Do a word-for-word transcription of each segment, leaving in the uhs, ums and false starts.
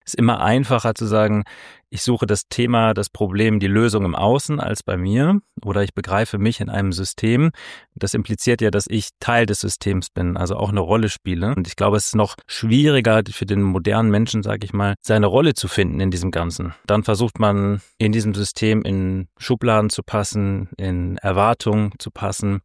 ist immer einfacher zu sagen, ich suche das Thema, das Problem, die Lösung im Außen als bei mir oder ich begreife mich in einem System. Das impliziert ja, dass ich Teil des Systems bin, also auch eine Rolle spiele. Und ich glaube, es ist noch schwieriger für den modernen Menschen, sage ich mal, seine Rolle zu finden in diesem Ganzen. Dann versucht man in diesem System in Schubladen zu passen, in Erwartungen zu passen.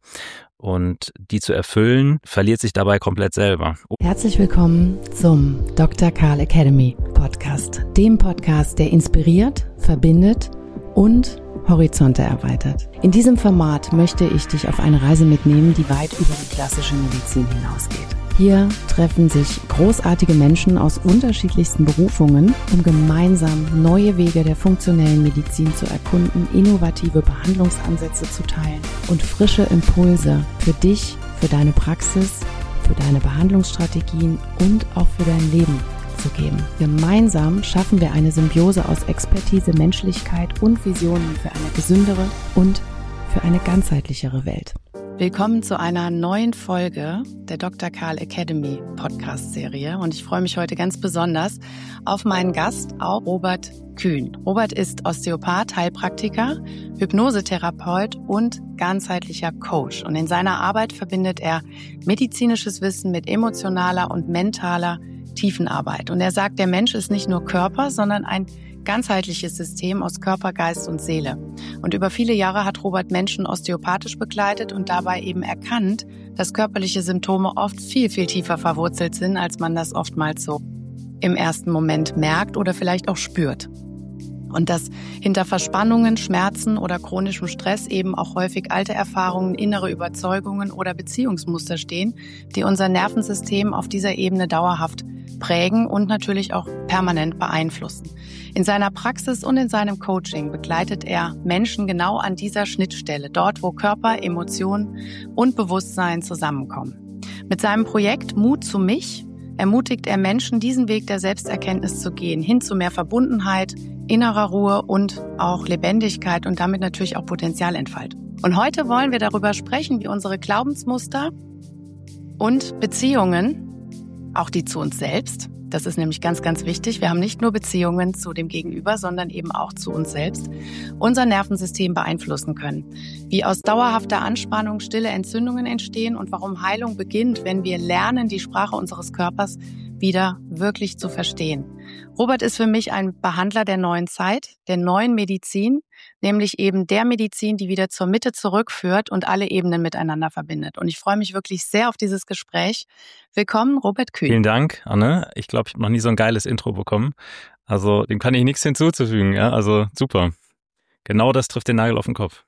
Und die zu erfüllen, verliert sich dabei komplett selber. Herzlich willkommen zum Doktor Karl Academy Podcast. Dem Podcast, der inspiriert, verbindet und Horizonte erweitert. In diesem Format möchte ich dich auf eine Reise mitnehmen, die weit über die klassische Medizin hinausgeht. Hier treffen sich großartige Menschen aus unterschiedlichsten Berufungen, um gemeinsam neue Wege der funktionellen Medizin zu erkunden, innovative Behandlungsansätze zu teilen und frische Impulse für dich, für deine Praxis, für deine Behandlungsstrategien und auch für dein Leben zu geben. Gemeinsam schaffen wir eine Symbiose aus Expertise, Menschlichkeit und Visionen für eine gesündere und für eine ganzheitlichere Welt. Willkommen zu einer neuen Folge der Doktor Karl Academy Podcast-Serie und ich freue mich heute ganz besonders auf meinen Gast, auch Robert Kühn. Robert ist Osteopath, Heilpraktiker, Hypnosetherapeut und ganzheitlicher Coach und in seiner Arbeit verbindet er medizinisches Wissen mit emotionaler und mentaler Tiefenarbeit. Und er sagt, der Mensch ist nicht nur Körper, sondern ein ganzheitliches System aus Körper, Geist und Seele. Und über viele Jahre hat Robert Menschen osteopathisch begleitet und dabei eben erkannt, dass körperliche Symptome oft viel, viel tiefer verwurzelt sind, als man das oftmals so im ersten Moment merkt oder vielleicht auch spürt. Und dass hinter Verspannungen, Schmerzen oder chronischem Stress eben auch häufig alte Erfahrungen, innere Überzeugungen oder Beziehungsmuster stehen, die unser Nervensystem auf dieser Ebene dauerhaft prägen und natürlich auch permanent beeinflussen. In seiner Praxis und in seinem Coaching begleitet er Menschen genau an dieser Schnittstelle, dort wo Körper, Emotionen und Bewusstsein zusammenkommen. Mit seinem Projekt Mut zu mich ermutigt er Menschen, diesen Weg der Selbsterkenntnis zu gehen, hin zu mehr Verbundenheit, innerer Ruhe und auch Lebendigkeit und damit natürlich auch Potenzialentfaltung. Und heute wollen wir darüber sprechen, wie unsere Glaubensmuster und Beziehungen, auch die zu uns selbst, das ist nämlich ganz, ganz wichtig. Wir haben nicht nur Beziehungen zu dem Gegenüber, sondern eben auch zu uns selbst, unser Nervensystem beeinflussen können. Wie aus dauerhafter Anspannung stille Entzündungen entstehen und warum Heilung beginnt, wenn wir lernen, die Sprache unseres Körpers wieder wirklich zu verstehen. Robert ist für mich ein Behandler der neuen Zeit, der neuen Medizin, nämlich eben der Medizin, die wieder zur Mitte zurückführt und alle Ebenen miteinander verbindet. Und ich freue mich wirklich sehr auf dieses Gespräch. Willkommen, Robert Kühn. Vielen Dank, Anne. Ich glaube, ich habe noch nie so ein geiles Intro bekommen. Also dem kann ich nichts hinzuzufügen. Ja? Also super. Genau das trifft den Nagel auf den Kopf.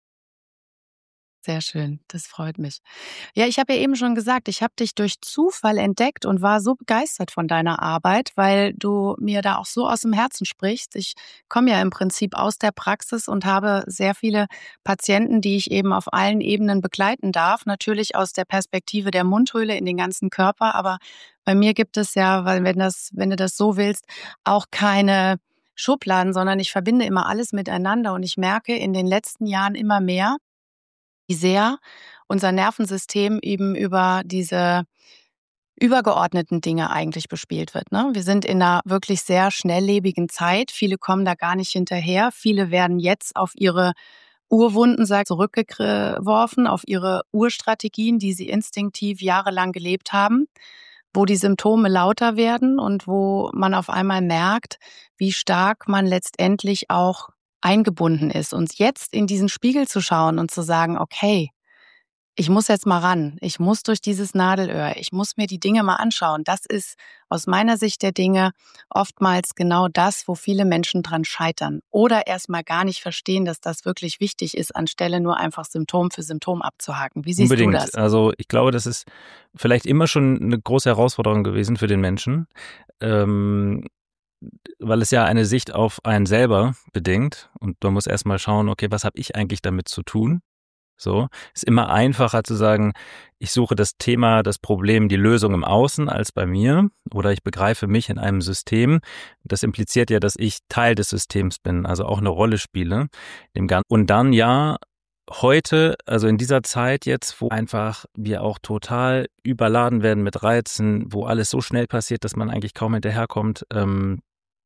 Sehr schön, das freut mich. Ja, ich habe ja eben schon gesagt, ich habe dich durch Zufall entdeckt und war so begeistert von deiner Arbeit, weil du mir da auch so aus dem Herzen sprichst. Ich komme ja im Prinzip aus der Praxis und habe sehr viele Patienten, die ich eben auf allen Ebenen begleiten darf. Natürlich aus der Perspektive der Mundhöhle in den ganzen Körper, aber bei mir gibt es ja, weil wenn das, wenn du das so willst, auch keine Schubladen, sondern ich verbinde immer alles miteinander und ich merke in den letzten Jahren immer mehr, wie sehr unser Nervensystem eben über diese übergeordneten Dinge eigentlich bespielt wird. Ne? Wir sind in einer wirklich sehr schnelllebigen Zeit. Viele kommen da gar nicht hinterher. Viele werden jetzt auf ihre Urwunden sag, zurückgeworfen, auf ihre Urstrategien, die sie instinktiv jahrelang gelebt haben, wo die Symptome lauter werden und wo man auf einmal merkt, wie stark man letztendlich auch eingebunden ist. Und jetzt in diesen Spiegel zu schauen und zu sagen, okay, ich muss jetzt mal ran, ich muss durch dieses Nadelöhr, ich muss mir die Dinge mal anschauen. Das ist aus meiner Sicht der Dinge oftmals genau das, wo viele Menschen dran scheitern oder erstmal gar nicht verstehen, dass das wirklich wichtig ist, anstelle nur einfach Symptom für Symptom abzuhaken. Wie siehst Unbedingt. du das? Also ich glaube, das ist vielleicht immer schon eine große Herausforderung gewesen für den Menschen. Ähm weil es ja eine Sicht auf einen selber bedingt und man muss erstmal schauen, okay, was habe ich eigentlich damit zu tun? So, ist immer einfacher zu sagen, ich suche das Thema, das Problem, die Lösung im Außen als bei mir oder ich begreife mich in einem System. Das impliziert ja, dass ich Teil des Systems bin, also auch eine Rolle spiele. Und dann ja, heute, also in dieser Zeit jetzt, wo einfach wir auch total überladen werden mit Reizen, wo alles so schnell passiert, dass man eigentlich kaum hinterherkommt, ähm,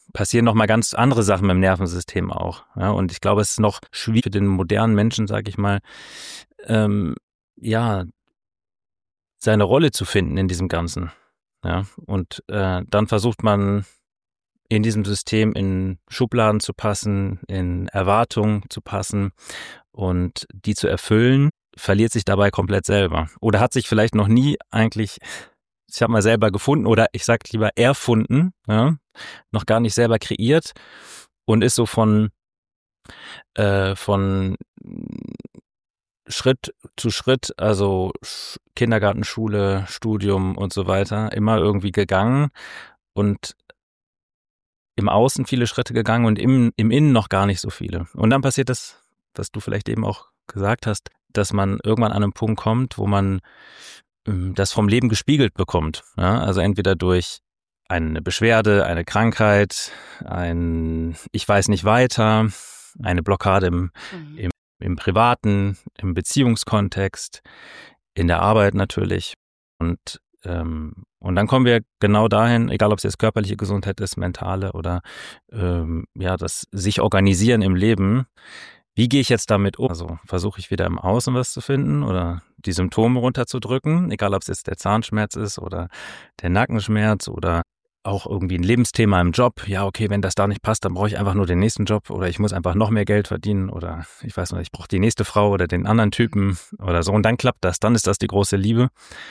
passieren nochmal ganz andere Sachen mit dem Nervensystem auch. Ja, und ich glaube, es ist noch schwierig für den modernen Menschen, sage ich mal, ähm, ja, seine Rolle zu finden in diesem Ganzen. Ja, und äh, dann versucht man in diesem System in Schubladen zu passen, in Erwartungen zu passen und die zu erfüllen, verliert sich dabei komplett selber. Oder hat sich vielleicht noch nie eigentlich, ich habe mal selber gefunden oder ich sage lieber erfunden, ja, noch gar nicht selber kreiert und ist so von, äh, von Schritt zu Schritt, also Kindergarten, Schule, Studium und so weiter, immer irgendwie gegangen und im Außen viele Schritte gegangen und im, im Innen noch gar nicht so viele. Und dann passiert das, was du vielleicht eben auch gesagt hast, dass man irgendwann an einen Punkt kommt, wo man ähm, das vom Leben gespiegelt bekommt. Ja? Also entweder durch eine Beschwerde, eine Krankheit, ein Ich weiß nicht weiter, eine Blockade im, mhm. im, im privaten, im Beziehungskontext, in der Arbeit natürlich. Und ähm, und dann kommen wir genau dahin, egal ob es jetzt körperliche Gesundheit ist, mentale oder ähm, ja, das sich organisieren im Leben. Wie gehe ich jetzt damit um? Also versuche ich wieder im Außen was zu finden oder die Symptome runterzudrücken, egal ob es jetzt der Zahnschmerz ist oder der Nackenschmerz oder auch irgendwie ein Lebensthema im Job. Ja, okay, wenn das da nicht passt, dann brauche ich einfach nur den nächsten Job oder ich muss einfach noch mehr Geld verdienen oder ich weiß nicht, ich brauche die nächste Frau oder den anderen Typen oder so. Und dann klappt das, dann ist das die große Liebe.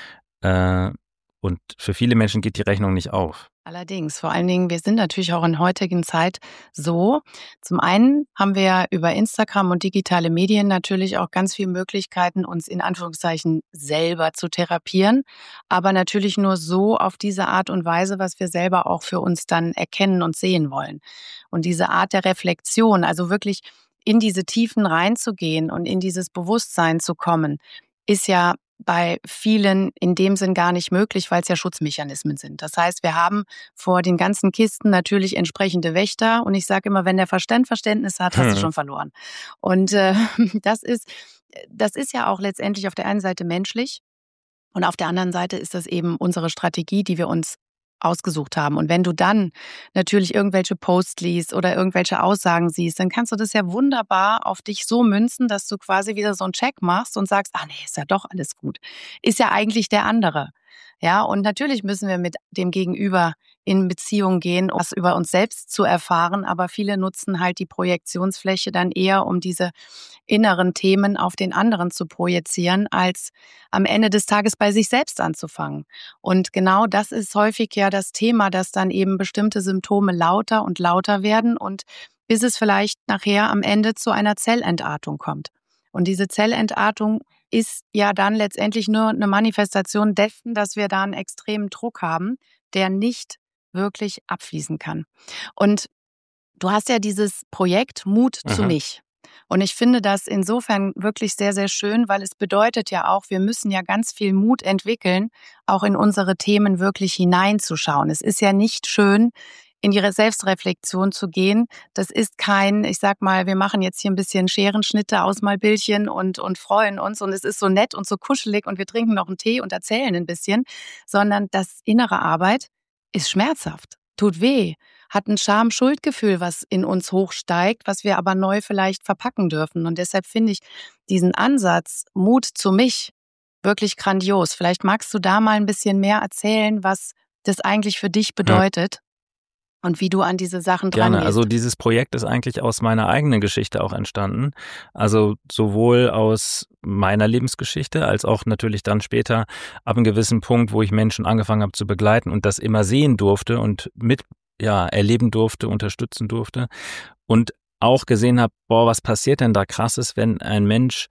Äh, Und für viele Menschen geht die Rechnung nicht auf. Allerdings, vor allen Dingen, wir sind natürlich auch in heutigen Zeit so. Zum einen haben wir über Instagram und digitale Medien natürlich auch ganz viele Möglichkeiten, uns in Anführungszeichen selber zu therapieren. Aber natürlich nur so auf diese Art und Weise, was wir selber auch für uns dann erkennen und sehen wollen. Und diese Art der Reflexion, also wirklich in diese Tiefen reinzugehen und in dieses Bewusstsein zu kommen, ist ja bei vielen in dem Sinn gar nicht möglich, weil es ja Schutzmechanismen sind. Das heißt, wir haben vor den ganzen Kisten natürlich entsprechende Wächter und ich sage immer, wenn der Verstand Verständnis hat, hast hm. du schon verloren. Und äh, das ist, das ist ja auch letztendlich auf der einen Seite menschlich und auf der anderen Seite ist das eben unsere Strategie, die wir uns ausgesucht haben. Und wenn du dann natürlich irgendwelche Posts liest oder irgendwelche Aussagen siehst, dann kannst du das ja wunderbar auf dich so münzen, dass du quasi wieder so einen Check machst und sagst, ah nee, ist ja doch alles gut. Ist ja eigentlich der andere. Ja, und natürlich müssen wir mit dem Gegenüber in Beziehung gehen, um was über uns selbst zu erfahren. Aber viele nutzen halt die Projektionsfläche dann eher, um diese inneren Themen auf den anderen zu projizieren, als am Ende des Tages bei sich selbst anzufangen. Und genau das ist häufig ja das Thema, dass dann eben bestimmte Symptome lauter und lauter werden und bis es vielleicht nachher am Ende zu einer Zellentartung kommt. Und diese Zellentartung ist ja dann letztendlich nur eine Manifestation dessen, dass wir da einen extremen Druck haben, der nicht wirklich abfließen kann. Und du hast ja dieses Projekt Mut Aha. zu mich. Und ich finde das insofern wirklich sehr, sehr schön, weil es bedeutet ja auch, wir müssen ja ganz viel Mut entwickeln, auch in unsere Themen wirklich hineinzuschauen. Es ist ja nicht schön, in ihre Selbstreflexion zu gehen. Das ist kein, ich sag mal, wir machen jetzt hier ein bisschen Scherenschnitte, Ausmalbildchen und, und freuen uns und es ist so nett und so kuschelig und wir trinken noch einen Tee und erzählen ein bisschen, sondern das innere Arbeit ist schmerzhaft, tut weh, hat ein Scham-Schuldgefühl, was in uns hochsteigt, was wir aber neu vielleicht verpacken dürfen. Und deshalb finde ich diesen Ansatz, Mut zu mich, wirklich grandios. Vielleicht magst du da mal ein bisschen mehr erzählen, was das eigentlich für dich bedeutet. Ja. Und wie du an diese Sachen dran Gerne. gehst. Also dieses Projekt ist eigentlich aus meiner eigenen Geschichte auch entstanden. Also sowohl aus meiner Lebensgeschichte als auch natürlich dann später ab einem gewissen Punkt, wo ich Menschen angefangen habe zu begleiten und das immer sehen durfte und mit ja erleben durfte, unterstützen durfte und auch gesehen habe, boah, was passiert denn da Krasses, wenn ein Mensch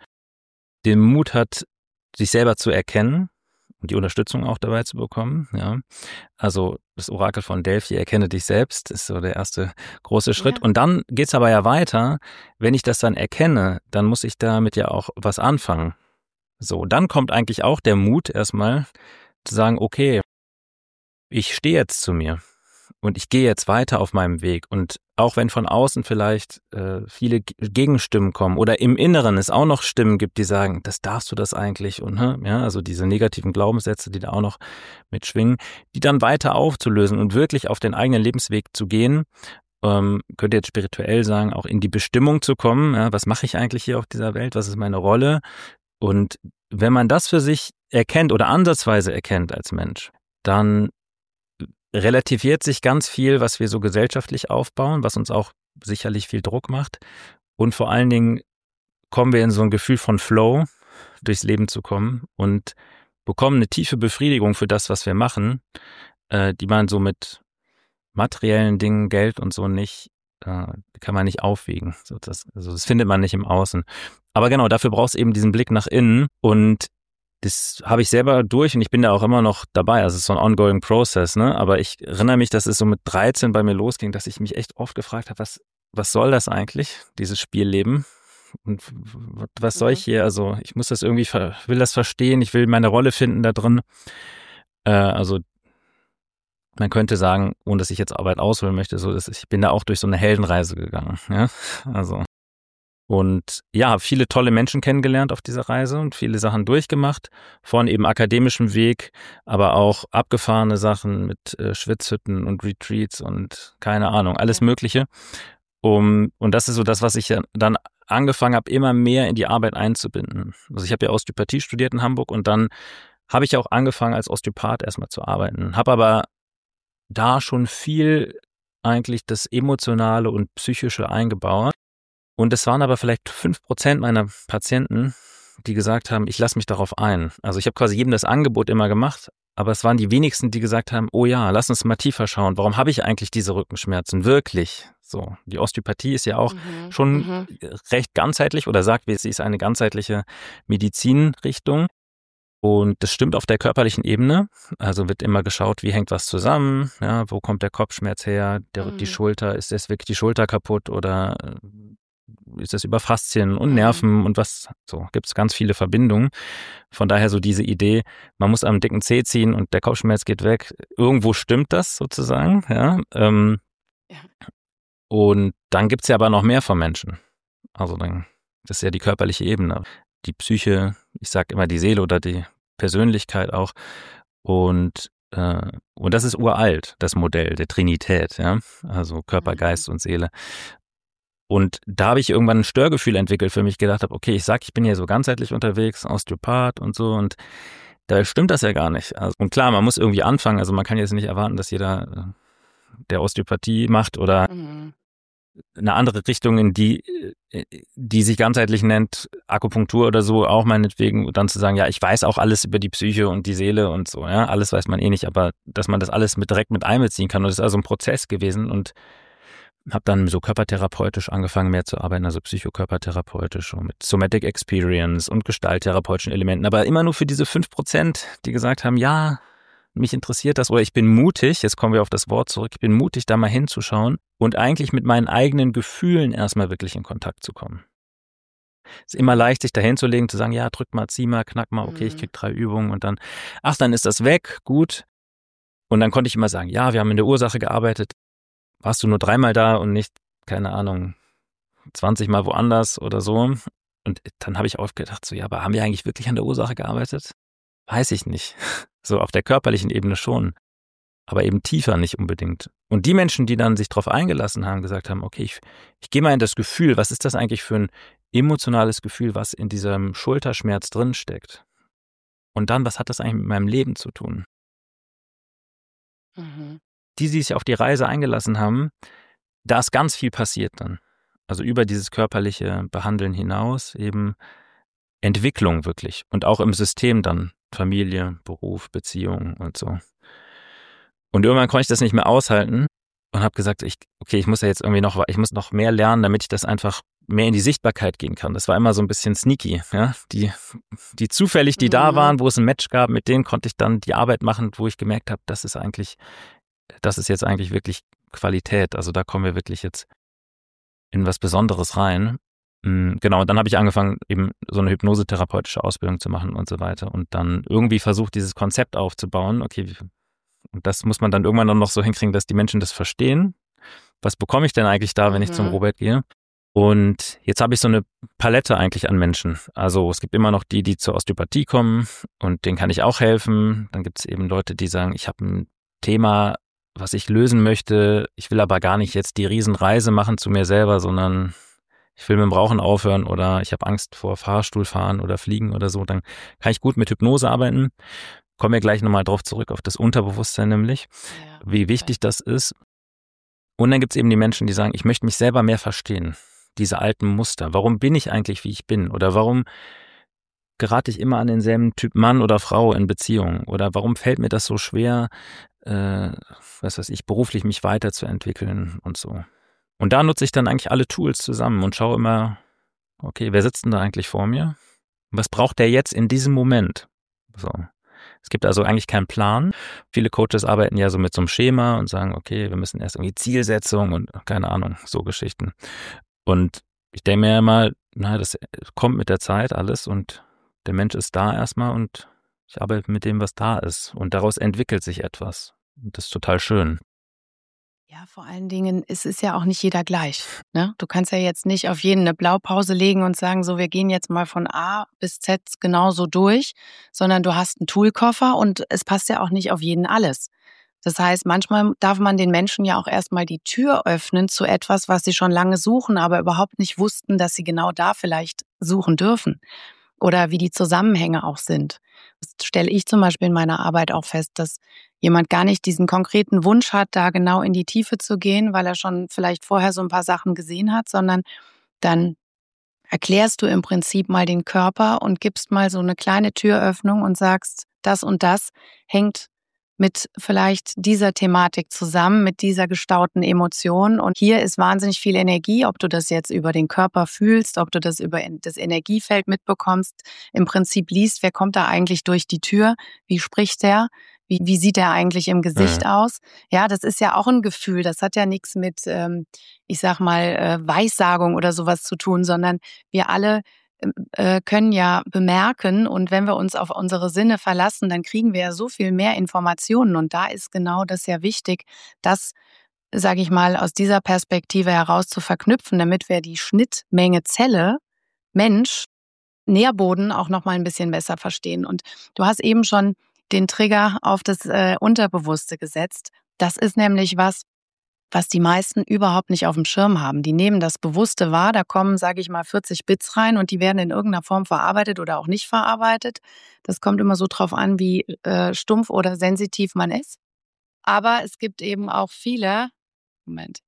den Mut hat, sich selber zu erkennen und die Unterstützung auch dabei zu bekommen. Ja, also das Orakel von Delphi, erkenne dich selbst, ist so der erste große Schritt. Ja. Und dann geht's aber ja weiter. Wenn ich das dann erkenne, dann muss ich damit ja auch was anfangen. So, dann kommt eigentlich auch der Mut erstmal zu sagen, okay, ich stehe jetzt zu mir und ich gehe jetzt weiter auf meinem Weg. Und auch wenn von außen vielleicht äh, viele Gegenstimmen kommen oder im Inneren es auch noch Stimmen gibt, die sagen, das darfst du das eigentlich und ja, also diese negativen Glaubenssätze, die da auch noch mitschwingen, die dann weiter aufzulösen und wirklich auf den eigenen Lebensweg zu gehen. Ähm, könnt ihr jetzt spirituell sagen, auch in die Bestimmung zu kommen. Ja, was mache ich eigentlich hier auf dieser Welt? Was ist meine Rolle? Und wenn man das für sich erkennt oder ansatzweise erkennt als Mensch, dann relativiert sich ganz viel, was wir so gesellschaftlich aufbauen, was uns auch sicherlich viel Druck macht. Und vor allen Dingen kommen wir in so ein Gefühl von Flow, durchs Leben zu kommen und bekommen eine tiefe Befriedigung für das, was wir machen, äh, die man so mit materiellen Dingen, Geld und so nicht, äh, kann man nicht aufwiegen. So, das, also das findet man nicht im Außen. Aber genau, dafür brauchst du eben diesen Blick nach innen und das habe ich selber durch und ich bin da auch immer noch dabei. Also es ist so ein ongoing process, ne? Aber ich erinnere mich, dass es so mit dreizehn bei mir losging, dass ich mich echt oft gefragt habe, was, was soll das eigentlich, dieses Spielleben? Und was soll ich hier? Also ich muss das irgendwie, will das verstehen, ich will meine Rolle finden da drin. Äh, also man könnte sagen, ohne dass ich jetzt Arbeit ausholen möchte, so dass ich bin da auch durch so eine Heldenreise gegangen. Ja? Also und ja, habe viele tolle Menschen kennengelernt auf dieser Reise und viele Sachen durchgemacht, von eben akademischem Weg, aber auch abgefahrene Sachen mit äh, Schwitzhütten und Retreats und keine Ahnung, alles Mögliche. Um, und das ist so das, was ich dann angefangen habe, immer mehr in die Arbeit einzubinden. Also ich habe ja Osteopathie studiert in Hamburg und dann habe ich auch angefangen, als Osteopath erstmal zu arbeiten, habe aber da schon viel eigentlich das Emotionale und Psychische eingebaut. Und es waren aber vielleicht fünf Prozent meiner Patienten, die gesagt haben, ich lasse mich darauf ein. Also ich habe quasi jedem das Angebot immer gemacht, aber es waren die wenigsten, die gesagt haben, oh ja, lass uns mal tiefer schauen. Warum habe ich eigentlich diese Rückenschmerzen? Wirklich? So, die Osteopathie ist ja auch mhm, schon mhm. recht ganzheitlich oder sagt, sie ist eine ganzheitliche Medizinrichtung. Und das stimmt auf der körperlichen Ebene. Also wird immer geschaut, wie hängt was zusammen, ja, wo kommt der Kopfschmerz her, der, mhm. die Schulter, ist das wirklich die Schulter kaputt oder ist das über Faszien und Nerven und was, so gibt es ganz viele Verbindungen. Von daher so diese Idee, man muss am dicken Zeh ziehen und der Kopfschmerz geht weg. Irgendwo stimmt das sozusagen, ja. Ähm, ja. Und dann gibt es ja aber noch mehr von Menschen. Also dann, das ist ja die körperliche Ebene. Die Psyche, ich sage immer die Seele oder die Persönlichkeit auch. Und, äh, und das ist uralt, das Modell der Trinität, ja. Also Körper, Geist und Seele. Und da habe ich irgendwann ein Störgefühl entwickelt für mich, gedacht habe, okay, ich sag, ich bin hier so ganzheitlich unterwegs, Osteopath und so und da stimmt das ja gar nicht. Also, und klar, man muss irgendwie anfangen, also man kann jetzt nicht erwarten, dass jeder, der Osteopathie macht oder mhm. eine andere Richtung, in die, die sich ganzheitlich nennt, Akupunktur oder so, auch meinetwegen, dann zu sagen, ja, ich weiß auch alles über die Psyche und die Seele und so, ja, alles weiß man eh nicht, aber dass man das alles mit direkt mit einbeziehen kann und das ist also ein Prozess gewesen und habe dann so körpertherapeutisch angefangen mehr zu arbeiten, also psychokörpertherapeutisch und mit Somatic Experience und gestalttherapeutischen Elementen, aber immer nur für diese fünf Prozent, die gesagt haben, ja, mich interessiert das oder ich bin mutig, jetzt kommen wir auf das Wort zurück, ich bin mutig, da mal hinzuschauen und eigentlich mit meinen eigenen Gefühlen erstmal wirklich in Kontakt zu kommen. Es ist immer leicht, sich da hinzulegen, zu sagen, ja, drück mal, zieh mal, knack mal, okay, ich krieg drei Übungen und dann, ach, dann ist das weg, gut. Und dann konnte ich immer sagen, ja, wir haben in der Ursache gearbeitet, warst du nur dreimal da und nicht, keine Ahnung, zwanzig Mal woanders oder so. Und dann habe ich oft gedacht, so, ja, aber haben wir eigentlich wirklich an der Ursache gearbeitet? Weiß ich nicht. So auf der körperlichen Ebene schon, aber eben tiefer nicht unbedingt. Und die Menschen, die dann sich darauf eingelassen haben, gesagt haben, okay, ich, ich gehe mal in das Gefühl, was ist das eigentlich für ein emotionales Gefühl, was in diesem Schulterschmerz drinsteckt? Und dann, was hat das eigentlich mit meinem Leben zu tun? Mhm. Die, die sich auf die Reise eingelassen haben, da ist ganz viel passiert dann. Also über dieses körperliche Behandeln hinaus eben Entwicklung wirklich und auch im System dann Familie, Beruf, Beziehung und so. Und irgendwann konnte ich das nicht mehr aushalten und habe gesagt, ich, okay, ich muss ja jetzt irgendwie noch, ich muss noch mehr lernen, damit ich das einfach mehr in die Sichtbarkeit gehen kann. Das war immer so ein bisschen sneaky, ja. Die, die zufällig, die mhm. da waren, wo es ein Match gab, mit denen konnte ich dann die Arbeit machen, wo ich gemerkt habe, das ist eigentlich, das ist jetzt eigentlich wirklich Qualität. Also da kommen wir wirklich jetzt in was Besonderes rein. Genau, und dann habe ich angefangen, eben so eine hypnosetherapeutische Ausbildung zu machen und so weiter und dann irgendwie versucht, dieses Konzept aufzubauen. Okay, Und das muss man dann irgendwann dann noch so hinkriegen, dass die Menschen das verstehen. Was bekomme ich denn eigentlich da, wenn ich Mhm. zum Robert gehe? Und jetzt habe ich so eine Palette eigentlich an Menschen. Also es gibt immer noch die, die zur Osteopathie kommen und denen kann ich auch helfen. Dann gibt es eben Leute, die sagen, ich habe ein Thema, was ich lösen möchte. Ich will aber gar nicht jetzt die Riesenreise machen zu mir selber, sondern ich will mit dem Rauchen aufhören oder ich habe Angst vor Fahrstuhlfahren oder Fliegen oder so. Dann kann ich gut mit Hypnose arbeiten. Kommen wir gleich nochmal drauf zurück, auf das Unterbewusstsein nämlich, Ja, wie wichtig das ist. Und dann gibt es eben die Menschen, die sagen, ich möchte mich selber mehr verstehen. Diese alten Muster. Warum bin ich eigentlich, wie ich bin? Oder warum gerate ich immer an denselben Typ Mann oder Frau in Beziehungen? Oder warum fällt mir das so schwer, äh, was weiß ich, beruflich mich weiterzuentwickeln und so? Und da nutze ich dann eigentlich alle Tools zusammen und schaue immer, okay, wer sitzt denn da eigentlich vor mir? Was braucht der jetzt in diesem Moment? So. Es gibt also eigentlich keinen Plan. Viele Coaches arbeiten ja so mit so einem Schema und sagen, okay, wir müssen erst irgendwie Zielsetzung und keine Ahnung, so Geschichten. Und ich denke mir immer, na, das kommt mit der Zeit alles und der Mensch ist da erstmal und ich arbeite mit dem, was da ist. Und daraus entwickelt sich etwas. Und das ist total schön. Ja, vor allen Dingen, es ist ja auch nicht jeder gleich. Ne? Du kannst ja jetzt nicht auf jeden eine Blaupause legen und sagen, so, wir gehen jetzt mal von A bis Z genauso durch, sondern du hast einen Toolkoffer und es passt ja auch nicht auf jeden alles. Das heißt, manchmal darf man den Menschen ja auch erstmal die Tür öffnen zu etwas, was sie schon lange suchen, aber überhaupt nicht wussten, dass sie genau da vielleicht suchen dürfen. Oder wie die Zusammenhänge auch sind. Das stelle ich zum Beispiel in meiner Arbeit auch fest, dass jemand gar nicht diesen konkreten Wunsch hat, da genau in die Tiefe zu gehen, weil er schon vielleicht vorher so ein paar Sachen gesehen hat, sondern dann erklärst du im Prinzip mal den Körper und gibst mal so eine kleine Türöffnung und sagst, das und das hängt mit vielleicht dieser Thematik zusammen, mit dieser gestauten Emotion. Und hier ist wahnsinnig viel Energie, ob du das jetzt über den Körper fühlst, ob du das über das Energiefeld mitbekommst, im Prinzip liest, wer kommt da eigentlich durch die Tür, wie spricht der, wie, wie sieht er eigentlich im Gesicht Mhm. aus. Ja, das ist ja auch ein Gefühl, das hat ja nichts mit, ähm, ich sag mal, äh, Weissagung oder sowas zu tun, sondern wir alle äh, können ja bemerken und wenn wir uns auf unsere Sinne verlassen, dann kriegen wir ja so viel mehr Informationen und da ist genau das ja wichtig, das, sage ich mal, aus dieser Perspektive heraus zu verknüpfen, damit wir die Schnittmenge Zelle, Mensch, Nährboden auch noch mal ein bisschen besser verstehen. Und du hast eben schon den Trigger auf das äh, Unterbewusste gesetzt. Das ist nämlich was, was die meisten überhaupt nicht auf dem Schirm haben. Die nehmen das Bewusste wahr, da kommen, sage ich mal, vierzig Bits rein und die werden in irgendeiner Form verarbeitet oder auch nicht verarbeitet. Das kommt immer so drauf an, wie äh, stumpf oder sensitiv man ist. Aber es gibt eben auch viele, Moment.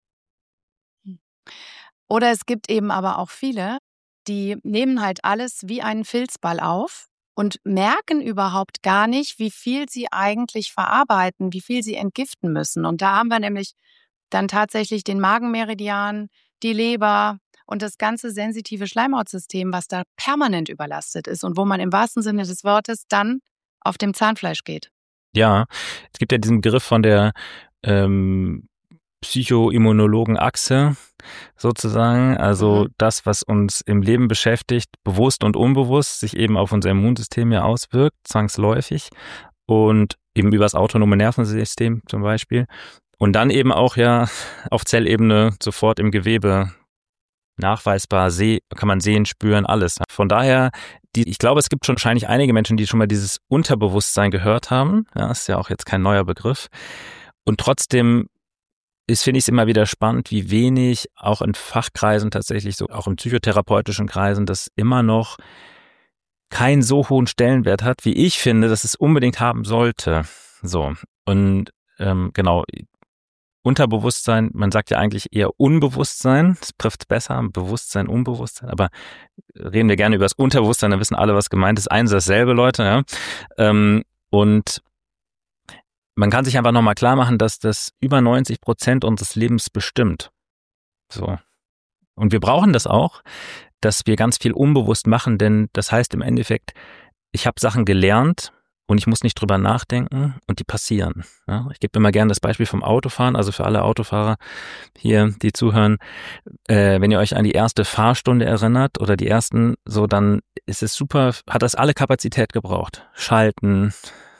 Oder es gibt eben aber auch viele, die nehmen halt alles wie einen Filzball auf und merken überhaupt gar nicht, wie viel sie eigentlich verarbeiten, wie viel sie entgiften müssen. Und da haben wir nämlich dann tatsächlich den Magenmeridian, die Leber und das ganze sensitive Schleimhautsystem, was da permanent überlastet ist und wo man im wahrsten Sinne des Wortes dann auf dem Zahnfleisch geht. Ja, es gibt ja diesen Begriff von der ähm, Psychoimmunologen-Achse sozusagen, also Mhm. das, was uns im Leben beschäftigt, bewusst und unbewusst, sich eben auf unser Immunsystem ja auswirkt, zwangsläufig und eben über das autonome Nervensystem zum Beispiel und dann eben auch ja auf Zellebene sofort im Gewebe nachweisbar, seh, kann man sehen, spüren, alles. Von daher, die, ich glaube, es gibt schon wahrscheinlich einige Menschen, die schon mal dieses Unterbewusstsein gehört haben. Ja, ist ja auch jetzt kein neuer Begriff. Und trotzdem ist, finde ich es immer wieder spannend, wie wenig auch in Fachkreisen tatsächlich, so auch in psychotherapeutischen Kreisen, das immer noch keinen so hohen Stellenwert hat, wie ich finde, dass es unbedingt haben sollte. So. Und ähm, genau, Unterbewusstsein, man sagt ja eigentlich eher Unbewusstsein, das trifft besser, Bewusstsein, Unbewusstsein, aber reden wir gerne über das Unterbewusstsein, dann wissen alle, was gemeint ist. Eins dasselbe, Leute, ja. Ähm, und man kann sich einfach nochmal klar machen, dass das über neunzig Prozent unseres Lebens bestimmt. So. Und wir brauchen das auch, dass wir ganz viel unbewusst machen, denn das heißt im Endeffekt, ich habe Sachen gelernt und ich muss nicht drüber nachdenken und die passieren. Ja, ich gebe immer gerne das Beispiel vom Autofahren, also für alle Autofahrer hier, die zuhören, äh, wenn ihr euch an die erste Fahrstunde erinnert oder die ersten, so dann ist es super, hat das alle Kapazität gebraucht. Schalten,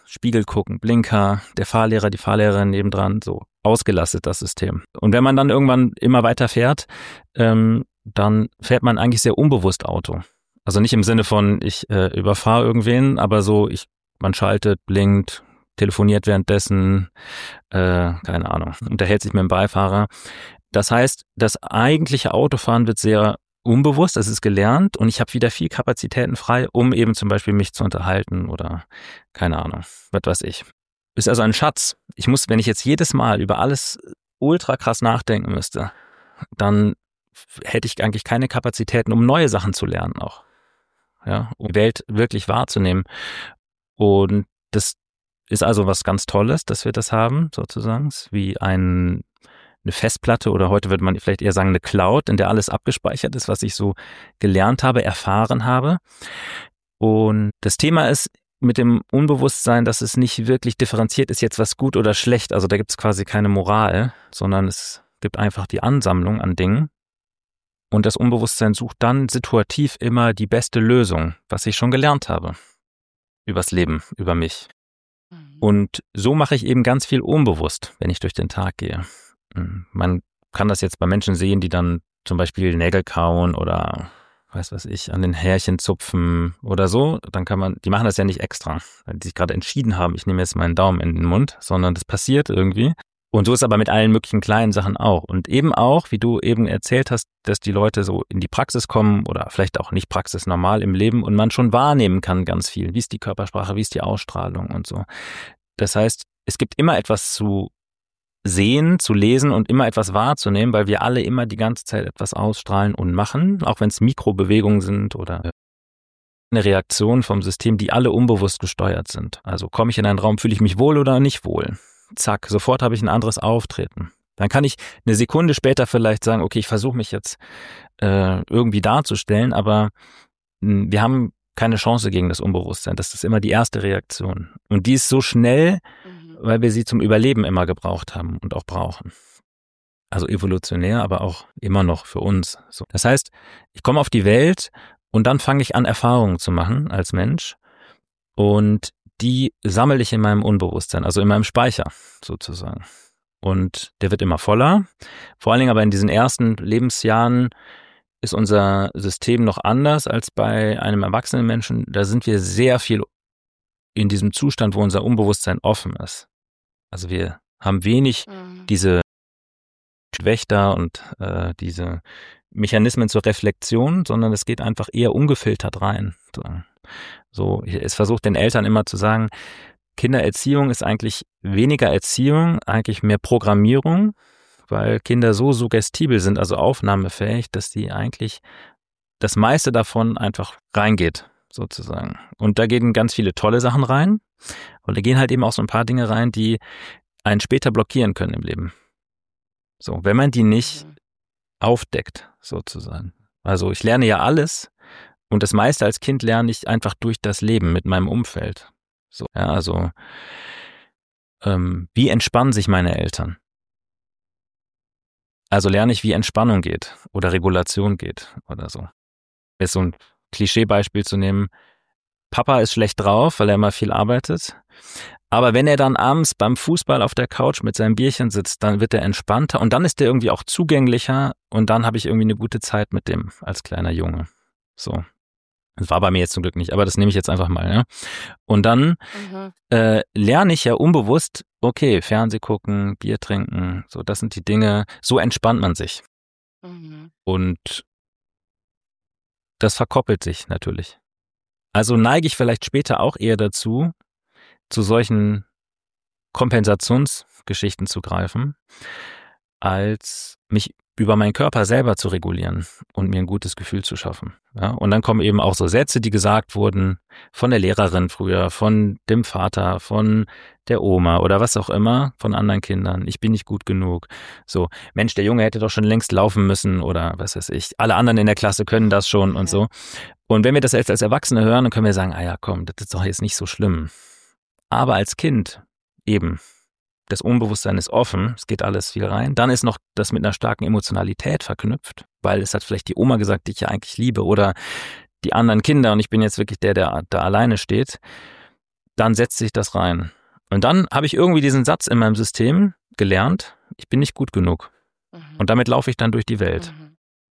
Spiegel gucken, Blinker, der Fahrlehrer, die Fahrlehrerin nebendran, so ausgelastet das System. Und wenn man dann irgendwann immer weiter fährt, ähm, dann fährt man eigentlich sehr unbewusst Auto. Also nicht im Sinne von, ich äh, überfahre irgendwen, aber so, ich, man schaltet, blinkt, telefoniert währenddessen, äh, keine Ahnung, unterhält sich mit dem Beifahrer. Das heißt, das eigentliche Autofahren wird sehr unbewusst, es ist gelernt und ich habe wieder viel Kapazitäten frei, um eben zum Beispiel mich zu unterhalten oder keine Ahnung, was weiß ich. Ist also ein Schatz. Ich muss, wenn ich jetzt jedes Mal über alles ultra krass nachdenken müsste, dann hätte ich eigentlich keine Kapazitäten, um neue Sachen zu lernen auch. Ja, um die Welt wirklich wahrzunehmen. Und das ist also was ganz Tolles, dass wir das haben, sozusagen, wie ein, eine Festplatte oder heute würde man vielleicht eher sagen eine Cloud, in der alles abgespeichert ist, was ich so gelernt habe, erfahren habe. Und das Thema ist mit dem Unbewusstsein, dass es nicht wirklich differenziert ist, jetzt was gut oder schlecht. Also da gibt es quasi keine Moral, sondern es gibt einfach die Ansammlung an Dingen. Und das Unbewusstsein sucht dann situativ immer die beste Lösung, was ich schon gelernt habe. Übers Leben, über mich. Und so mache ich eben ganz viel unbewusst, wenn ich durch den Tag gehe. Man kann das jetzt bei Menschen sehen, die dann zum Beispiel Nägel kauen oder weiß was ich, an den Härchen zupfen oder so. Dann kann man, die machen das ja nicht extra, weil die sich gerade entschieden haben, ich nehme jetzt meinen Daumen in den Mund, sondern das passiert irgendwie. Und so ist aber mit allen möglichen kleinen Sachen auch. Und eben auch, wie du eben erzählt hast, dass die Leute so in die Praxis kommen oder vielleicht auch nicht Praxis normal im Leben und man schon wahrnehmen kann ganz viel. Wie ist die Körpersprache, wie ist die Ausstrahlung und so. Das heißt, es gibt immer etwas zu sehen, zu lesen und immer etwas wahrzunehmen, weil wir alle immer die ganze Zeit etwas ausstrahlen und machen, auch wenn es Mikrobewegungen sind oder eine Reaktion vom System, die alle unbewusst gesteuert sind. Also komme ich in einen Raum, fühle ich mich wohl oder nicht wohl? Zack, sofort habe ich ein anderes Auftreten. Dann kann ich eine Sekunde später vielleicht sagen, okay, ich versuche mich jetzt äh, irgendwie darzustellen, aber mh, wir haben keine Chance gegen das Unbewusstsein. Das ist immer die erste Reaktion. Und die ist so schnell, mhm. weil wir sie zum Überleben immer gebraucht haben und auch brauchen. Also evolutionär, aber auch immer noch für uns. So. Das heißt, ich komme auf die Welt und dann fange ich an, Erfahrungen zu machen als Mensch und die sammle ich in meinem Unbewusstsein, also in meinem Speicher sozusagen. Und der wird immer voller. Vor allen Dingen aber in diesen ersten Lebensjahren ist unser System noch anders als bei einem erwachsenen Menschen. Da sind wir sehr viel in diesem Zustand, wo unser Unbewusstsein offen ist. Also wir haben wenig mhm. diese Wächter und äh, diese Mechanismen zur Reflexion, sondern es geht einfach eher ungefiltert rein. So, es versucht den Eltern immer zu sagen, Kindererziehung ist eigentlich weniger Erziehung, eigentlich mehr Programmierung, weil Kinder so suggestibel sind, also aufnahmefähig, dass die eigentlich das meiste davon einfach reingeht, sozusagen. Und da gehen ganz viele tolle Sachen rein und da gehen halt eben auch so ein paar Dinge rein, die einen später blockieren können im Leben. So, wenn man die nicht aufdeckt, sozusagen. Also ich lerne ja alles und das meiste als Kind lerne ich einfach durch das Leben mit meinem Umfeld. So, ja, also ähm, wie entspannen sich meine Eltern? Also lerne ich, wie Entspannung geht oder Regulation geht oder so. Ist so ein Klischeebeispiel zu nehmen. Papa ist schlecht drauf, weil er immer viel arbeitet. Aber wenn er dann abends beim Fußball auf der Couch mit seinem Bierchen sitzt, dann wird er entspannter und dann ist er irgendwie auch zugänglicher und dann habe ich irgendwie eine gute Zeit mit dem als kleiner Junge. So. Das war bei mir jetzt zum Glück nicht, aber das nehme ich jetzt einfach mal. Ja? Und dann mhm. äh, lerne ich ja unbewusst, okay, Fernseh gucken, Bier trinken, so, das sind die Dinge, so entspannt man sich. Mhm. Und das verkoppelt sich natürlich. Also neige ich vielleicht später auch eher dazu, zu solchen Kompensationsgeschichten zu greifen, als mich über meinen Körper selber zu regulieren und mir ein gutes Gefühl zu schaffen. Ja, und dann kommen eben auch so Sätze, die gesagt wurden von der Lehrerin früher, von dem Vater, von der Oma oder was auch immer, von anderen Kindern. Ich bin nicht gut genug. So, Mensch, der Junge hätte doch schon längst laufen müssen oder was weiß ich. Alle anderen in der Klasse können das schon und so. Und wenn wir das jetzt als Erwachsene hören, dann können wir sagen, ah ja, komm, das ist doch jetzt nicht so schlimm. Aber als Kind eben, das Unbewusstsein ist offen, es geht alles viel rein. Dann ist noch das mit einer starken Emotionalität verknüpft, weil es hat vielleicht die Oma gesagt, die ich ja eigentlich liebe, oder die anderen Kinder und ich bin jetzt wirklich der, der da alleine steht. dann setzt sich das rein. Und dann habe ich irgendwie diesen Satz in meinem System gelernt, ich bin nicht gut genug. Mhm. Und damit laufe ich dann durch die Welt. Mhm.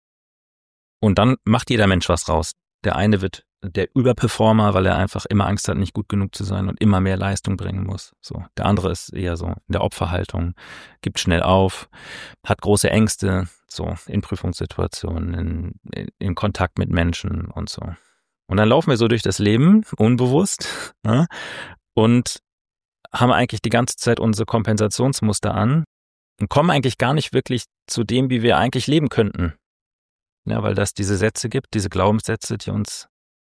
Und dann macht jeder Mensch was raus. Der eine wird der Überperformer, weil er einfach immer Angst hat, nicht gut genug zu sein und immer mehr Leistung bringen muss. So. Der andere ist eher so in der Opferhaltung, gibt schnell auf, hat große Ängste, so in Prüfungssituationen, in, in, in Kontakt mit Menschen und so. Und dann laufen wir so durch das Leben, unbewusst, ne? Und haben eigentlich die ganze Zeit unsere Kompensationsmuster an und kommen eigentlich gar nicht wirklich zu dem, wie wir eigentlich leben könnten. Ja, weil das diese Sätze gibt, diese Glaubenssätze, die uns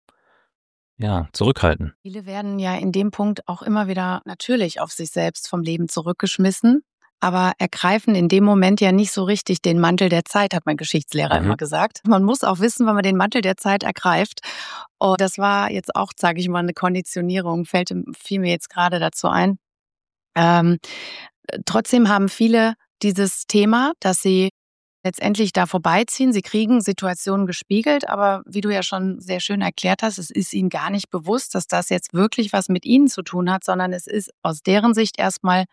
ja zurückhalten. Viele werden ja in dem Punkt auch immer wieder natürlich auf sich selbst vom Leben zurückgeschmissen, aber ergreifen in dem Moment ja nicht so richtig den Mantel der Zeit, hat mein Geschichtslehrer mhm. immer gesagt. Man muss auch wissen, wann man den Mantel der Zeit ergreift. Und das war jetzt auch, sage ich mal, eine Konditionierung, fällt, fiel mir jetzt gerade dazu ein. Ähm, trotzdem haben viele dieses Thema, dass sie letztendlich da vorbeiziehen. Sie kriegen Situationen gespiegelt, aber wie du ja schon sehr schön erklärt hast, es ist ihnen gar nicht bewusst, dass das jetzt wirklich was mit ihnen zu tun hat, sondern es ist aus deren Sicht erstmal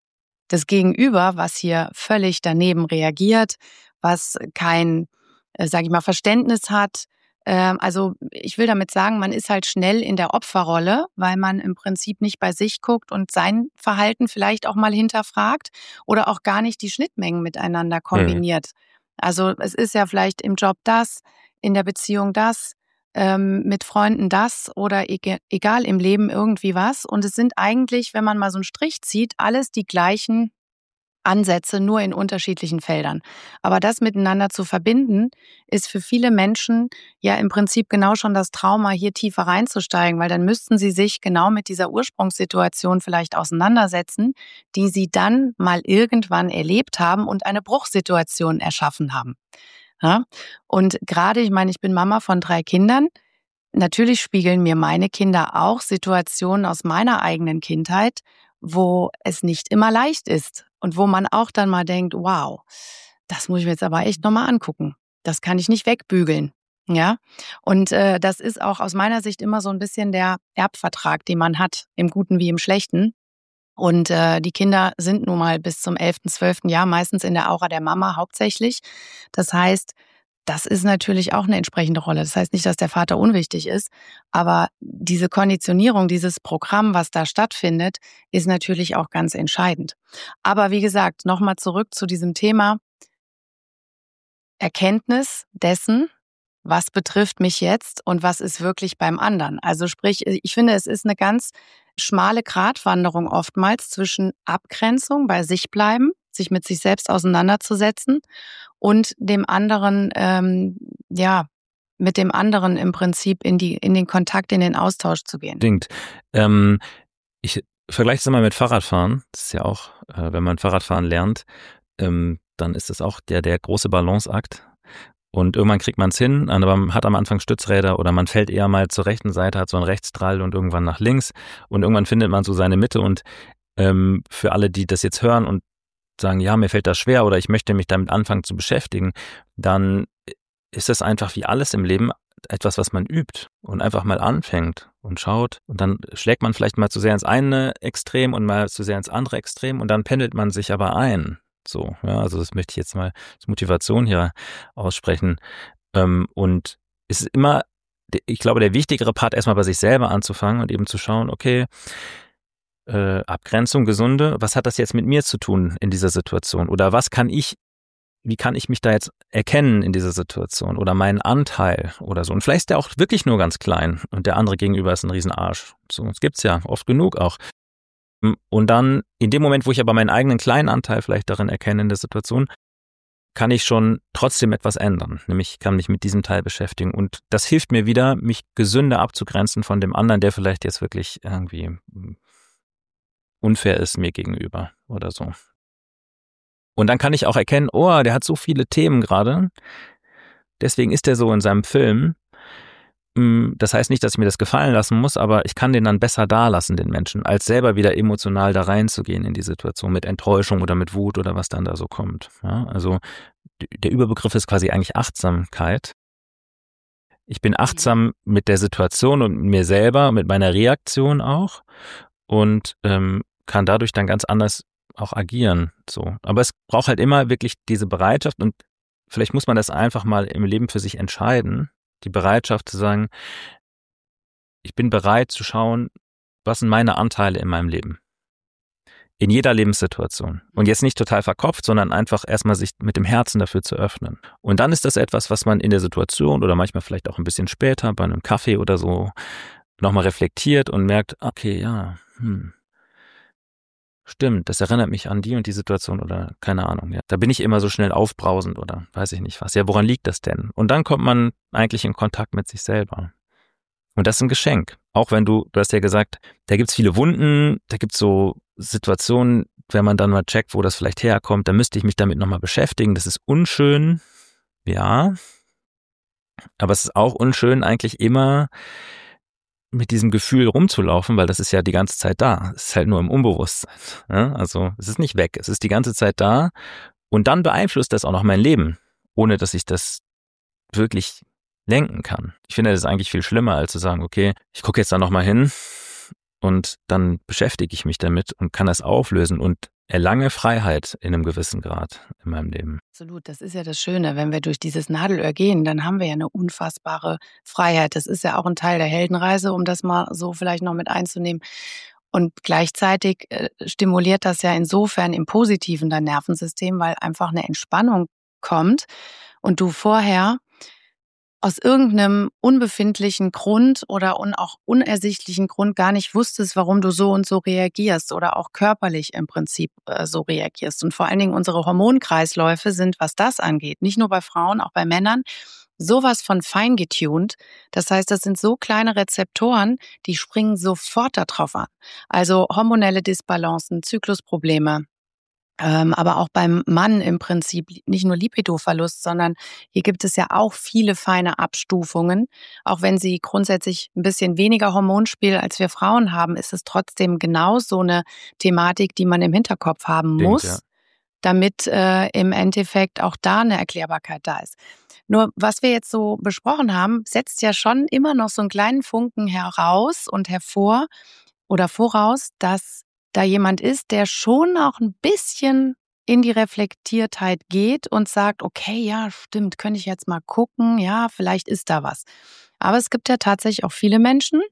das Gegenüber, was hier völlig daneben reagiert, was kein, äh, sage ich mal, Verständnis hat. Ähm, also ich will damit sagen, man ist halt schnell in der Opferrolle, weil man im Prinzip nicht bei sich guckt und sein Verhalten vielleicht auch mal hinterfragt oder auch gar nicht die Schnittmengen miteinander kombiniert. Mhm. Also es ist ja vielleicht im Job das, in der Beziehung das, ähm, mit Freunden das oder egal im Leben irgendwie was. Und es sind eigentlich, wenn man mal so einen Strich zieht, alles die gleichen Ansätze, nur in unterschiedlichen Feldern. Aber das miteinander zu verbinden, ist für viele Menschen ja im Prinzip genau schon das Trauma, hier tiefer reinzusteigen, weil dann müssten sie sich genau mit dieser Ursprungssituation vielleicht auseinandersetzen, die sie dann mal irgendwann erlebt haben und eine Bruchsituation erschaffen haben. Ja? Und gerade, ich meine, ich bin Mama von drei Kindern. Natürlich spiegeln mir meine Kinder auch Situationen aus meiner eigenen Kindheit, wo es nicht immer leicht ist und wo man auch dann mal denkt, wow, das muss ich mir jetzt aber echt nochmal angucken. Das kann ich nicht wegbügeln. Ja, und äh, das ist auch aus meiner Sicht immer so ein bisschen der Erbvertrag, den man hat, im Guten wie im Schlechten. Und äh, die Kinder sind nun mal bis zum elften, zwölften Jahr meistens in der Aura der Mama hauptsächlich. Das heißt, das ist natürlich auch eine entsprechende Rolle. Das heißt nicht, dass der Vater unwichtig ist, aber diese Konditionierung, dieses Programm, was da stattfindet, ist natürlich auch ganz entscheidend. Aber wie gesagt, nochmal zurück zu diesem Thema Erkenntnis dessen, was betrifft mich jetzt und was ist wirklich beim anderen. Also sprich, ich finde, es ist eine ganz schmale Gratwanderung oftmals zwischen Abgrenzung, bei sich bleiben, sich mit sich selbst auseinanderzusetzen und dem anderen, ähm, ja, mit dem anderen im Prinzip in die in den Kontakt, in den Austausch zu gehen. Unbedingt. Ähm, ich vergleiche es mal mit Fahrradfahren. Das ist ja auch, äh, wenn man Fahrradfahren lernt, ähm, dann ist es auch der der große Balanceakt. Und irgendwann kriegt man es hin, aber man hat am Anfang Stützräder oder man fällt eher mal zur rechten Seite, hat so einen Rechtsdrall und irgendwann nach links und irgendwann findet man so seine Mitte. Und ähm, für alle, die das jetzt hören und sagen, ja, mir fällt das schwer oder ich möchte mich damit anfangen zu beschäftigen, dann ist das einfach wie alles im Leben etwas, was man übt und einfach mal anfängt und schaut und dann schlägt man vielleicht mal zu sehr ins eine Extrem und mal zu sehr ins andere Extrem und dann pendelt man sich aber ein. So, ja, also das möchte ich jetzt mal als Motivation hier aussprechen. Ähm, und es ist immer, ich glaube, der wichtigere Part, erstmal bei sich selber anzufangen und eben zu schauen, okay, äh, Abgrenzung, gesunde, was hat das jetzt mit mir zu tun in dieser Situation? Oder was kann ich, wie kann ich mich da jetzt erkennen in dieser Situation? Oder meinen Anteil oder so. Und vielleicht ist der auch wirklich nur ganz klein und der andere gegenüber ist ein Riesenarsch. So, das gibt's ja oft genug auch. Und dann, in dem Moment, wo ich aber meinen eigenen kleinen Anteil vielleicht darin erkenne in der Situation, kann ich schon trotzdem etwas ändern. Nämlich kann mich mit diesem Teil beschäftigen. Und das hilft mir wieder, mich gesünder abzugrenzen von dem anderen, der vielleicht jetzt wirklich irgendwie unfair ist mir gegenüber oder so. Und dann kann ich auch erkennen, oh, der hat so viele Themen gerade. Deswegen ist er so in seinem Film. Das heißt nicht, dass ich mir das gefallen lassen muss, aber ich kann den dann besser dalassen, den Menschen, als selber wieder emotional da reinzugehen in die Situation mit Enttäuschung oder mit Wut oder was dann da so kommt. Ja, also der Überbegriff ist quasi eigentlich Achtsamkeit. Ich bin achtsam mit der Situation und mit mir selber, mit meiner Reaktion auch und ähm, kann dadurch dann ganz anders auch agieren. So. Aber es braucht halt immer wirklich diese Bereitschaft und vielleicht muss man das einfach mal im Leben für sich entscheiden, die Bereitschaft zu sagen, ich bin bereit zu schauen, was sind meine Anteile in meinem Leben. In jeder Lebenssituation. Und jetzt nicht total verkopft, sondern einfach erstmal sich mit dem Herzen dafür zu öffnen. Und dann ist das etwas, was man in der Situation oder manchmal vielleicht auch ein bisschen später bei einem Kaffee oder so nochmal reflektiert und merkt, okay, ja, hm, stimmt, das erinnert mich an die und die Situation oder keine Ahnung. Ja. Da bin ich immer so schnell aufbrausend oder weiß ich nicht was. Ja, woran liegt das denn? Und dann kommt man eigentlich in Kontakt mit sich selber. Und das ist ein Geschenk. Auch wenn du, du hast ja gesagt, da gibt's viele Wunden, da gibt's so Situationen, wenn man dann mal checkt, wo das vielleicht herkommt, dann müsste ich mich damit nochmal beschäftigen. Das ist unschön, ja. Aber es ist auch unschön, eigentlich immer mit diesem Gefühl rumzulaufen, weil das ist ja die ganze Zeit da. Es ist halt nur im Unbewusstsein. Ja? Also es ist nicht weg, es ist die ganze Zeit da. Und dann beeinflusst das auch noch mein Leben, ohne dass ich das wirklich lenken kann. Ich finde, das ist eigentlich viel schlimmer, als zu sagen, okay, ich gucke jetzt da nochmal hin und dann beschäftige ich mich damit und kann das auflösen und erlange Freiheit in einem gewissen Grad in meinem Leben. Absolut, das ist ja das Schöne. Wenn wir durch dieses Nadelöhr gehen, dann haben wir ja eine unfassbare Freiheit. Das ist ja auch ein Teil der Heldenreise, um das mal so vielleicht noch mit einzunehmen. Und gleichzeitig äh, stimuliert das ja insofern im Positiven dein Nervensystem, weil einfach eine Entspannung kommt und du vorher aus irgendeinem unbefindlichen Grund oder un- auch unersichtlichen Grund gar nicht wusstest, warum du so und so reagierst oder auch körperlich im Prinzip äh, so reagierst. Und vor allen Dingen unsere Hormonkreisläufe sind, was das angeht, nicht nur bei Frauen, auch bei Männern, sowas von fein getuned. Das heißt, das sind so kleine Rezeptoren, die springen sofort darauf an. Also hormonelle Disbalancen, Zyklusprobleme, ähm, aber auch beim Mann im Prinzip nicht nur Lipidoverlust, sondern hier gibt es ja auch viele feine Abstufungen. Auch wenn sie grundsätzlich ein bisschen weniger Hormonspiel als wir Frauen haben, ist es trotzdem genau so eine Thematik, die man im Hinterkopf haben Stimmt, muss, ja. damit äh, im Endeffekt auch da eine Erklärbarkeit da ist. Nur was wir jetzt so besprochen haben, setzt ja schon immer noch so einen kleinen Funken heraus und hervor oder voraus, dass da jemand ist, der schon auch ein bisschen in die Reflektiertheit geht und sagt, okay, ja, stimmt, könnte ich jetzt mal gucken, ja, vielleicht ist da was. Aber es gibt ja tatsächlich auch viele Menschen,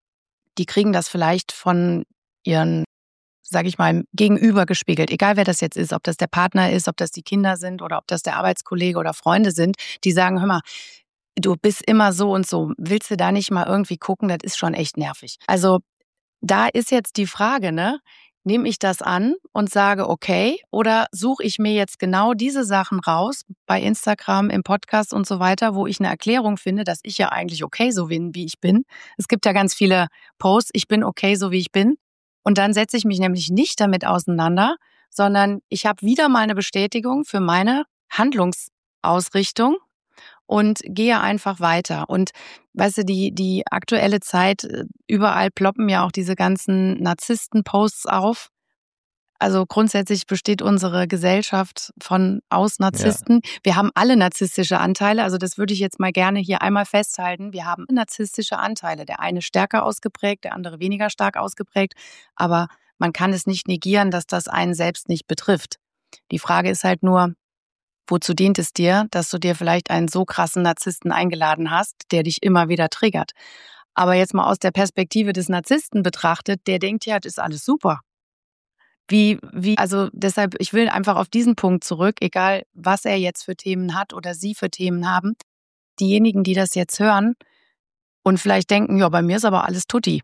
die kriegen das vielleicht von ihren, sage ich mal, Gegenüber gespiegelt, egal wer das jetzt ist, ob das der Partner ist, ob das die Kinder sind oder ob das der Arbeitskollege oder Freunde sind, die sagen, hör mal, du bist immer so und so, willst du da nicht mal irgendwie gucken, das ist schon echt nervig. Also da ist jetzt die Frage, ne? Nehme ich das an und sage, okay, oder suche ich mir jetzt genau diese Sachen raus bei Instagram, im Podcast und so weiter, wo ich eine Erklärung finde, dass ich ja eigentlich okay so bin, wie ich bin. Es gibt ja ganz viele Posts, ich bin okay so, wie ich bin. Und dann setze ich mich nämlich nicht damit auseinander, sondern ich habe wieder mal eine Bestätigung für meine Handlungsausrichtung und gehe einfach weiter. Und weißt du, die, die aktuelle Zeit, überall ploppen ja auch diese ganzen Narzissten-Posts auf. Also grundsätzlich besteht unsere Gesellschaft von aus Narzissten. Ja. Wir haben alle narzisstische Anteile. Also das würde ich jetzt mal gerne hier einmal festhalten. Wir haben narzisstische Anteile. Der eine stärker ausgeprägt, der andere weniger stark ausgeprägt. Aber man kann es nicht negieren, dass das einen selbst nicht betrifft. Die Frage ist halt nur, wozu dient es dir, dass du dir vielleicht einen so krassen Narzissten eingeladen hast, der dich immer wieder triggert? Aber jetzt mal aus der Perspektive des Narzissten betrachtet, der denkt ja, das ist alles super. Wie, wie, also deshalb, ich will einfach auf diesen Punkt zurück, egal was er jetzt für Themen hat oder sie für Themen haben. Diejenigen, die das jetzt hören und vielleicht denken, ja, bei mir ist aber alles tutti.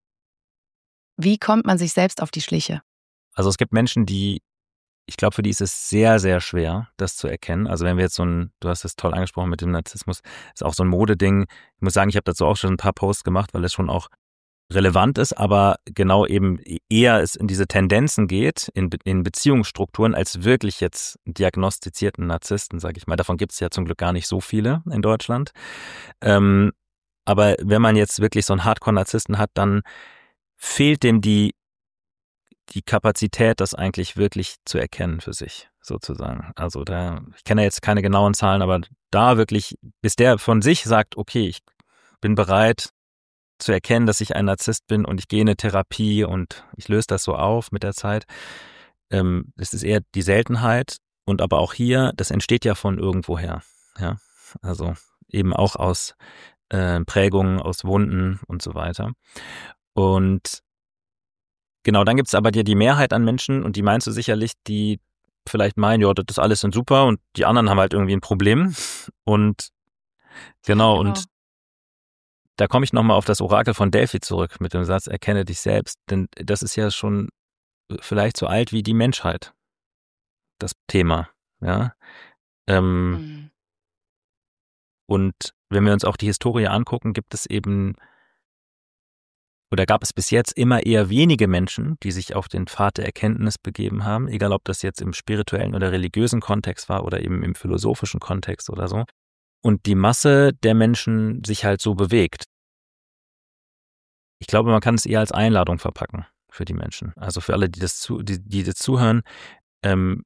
Wie kommt man sich selbst auf die Schliche? Also es gibt Menschen, die Ich glaube, für die ist es sehr, sehr schwer, das zu erkennen. Also wenn wir jetzt so ein, du hast es toll angesprochen mit dem Narzissmus, ist auch so ein Modeding. Ich muss sagen, ich habe dazu auch schon ein paar Posts gemacht, weil es schon auch relevant ist, aber genau eben eher es in diese Tendenzen geht, in, Be- in Beziehungsstrukturen, als wirklich jetzt diagnostizierten Narzissten, sage ich mal. Davon gibt es ja zum Glück gar nicht so viele in Deutschland. Ähm, aber wenn man jetzt wirklich so einen Hardcore-Narzissten hat, dann fehlt dem die die Kapazität, das eigentlich wirklich zu erkennen für sich. sozusagen. Also da, ich kenne jetzt keine genauen Zahlen, aber da wirklich, bis der von sich sagt, okay, ich bin bereit zu erkennen, dass ich ein Narzisst bin und ich gehe in eine Therapie und ich löse das so auf mit der Zeit. Ähm, das ist eher die Seltenheit und aber auch hier, das entsteht ja von irgendwoher. Ja, also eben auch aus äh, Prägungen, aus Wunden und so weiter. Und genau, dann gibt es aber dir die Mehrheit an Menschen und die meinst du sicherlich, die vielleicht meinen, ja, das ist alles sind super und die anderen haben halt irgendwie ein Problem. Und genau, Genau. und da komme ich nochmal auf das Orakel von Delphi zurück mit dem Satz, erkenne dich selbst. Denn das ist ja schon vielleicht so alt wie die Menschheit, das Thema. Ja. Ähm, Mhm. Und wenn wir uns auch die Historie angucken, gibt es eben oder gab es bis jetzt immer eher wenige Menschen, die sich auf den Pfad der Erkenntnis begeben haben, egal ob das jetzt im spirituellen oder religiösen Kontext war oder eben im philosophischen Kontext oder so. Und die Masse der Menschen sich halt so bewegt. Ich glaube, man kann es eher als Einladung verpacken für die Menschen. Also für alle, die das, zu, die, die das zuhören, ähm,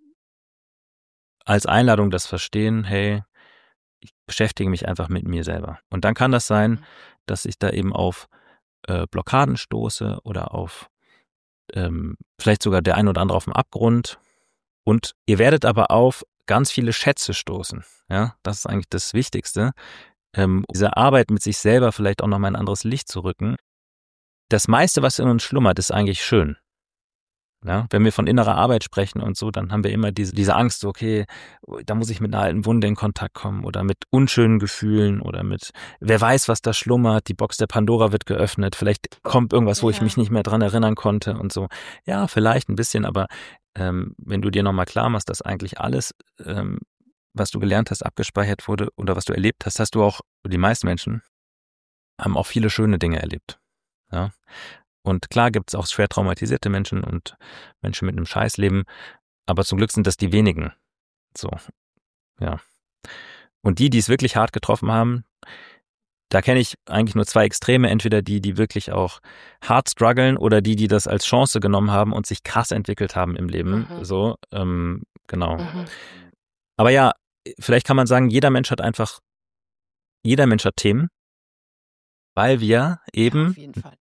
als Einladung das verstehen, hey, ich beschäftige mich einfach mit mir selber. Und dann kann das sein, dass ich da eben auf äh, Blockaden stoße oder auf ähm, vielleicht sogar der ein oder andere auf dem Abgrund. Und ihr werdet aber auf ganz viele Schätze stoßen. Ja, das ist eigentlich das Wichtigste. Ähm, diese Arbeit mit sich selber vielleicht auch nochmal ein anderes Licht zu rücken. Das meiste, was in uns schlummert, ist eigentlich schön. Ja, wenn wir von innerer Arbeit sprechen und so, dann haben wir immer diese, diese Angst, so, okay, da muss ich mit einer alten Wunde in Kontakt kommen oder mit unschönen Gefühlen oder mit, wer weiß, was da schlummert, die Box der Pandora wird geöffnet, vielleicht kommt irgendwas, wo Ja. ich mich nicht mehr dran erinnern konnte und so. Ja, vielleicht ein bisschen, aber ähm, wenn du dir nochmal klar machst, dass eigentlich alles, ähm, was du gelernt hast, abgespeichert wurde oder was du erlebt hast, hast du auch, die meisten Menschen haben auch viele schöne Dinge erlebt. Ja. Und klar gibt es auch schwer traumatisierte Menschen und Menschen mit einem Scheißleben, aber zum Glück sind das die wenigen. So, ja. Und die, die es wirklich hart getroffen haben, da kenne ich eigentlich nur zwei Extreme, entweder die, die wirklich auch hart strugglen oder die, die das als Chance genommen haben und sich krass entwickelt haben im Leben. Mhm. So, ähm, genau. Mhm. Aber ja, vielleicht kann man sagen, jeder Mensch hat einfach, jeder Mensch hat Themen, weil wir Ja, eben auf jeden Fall.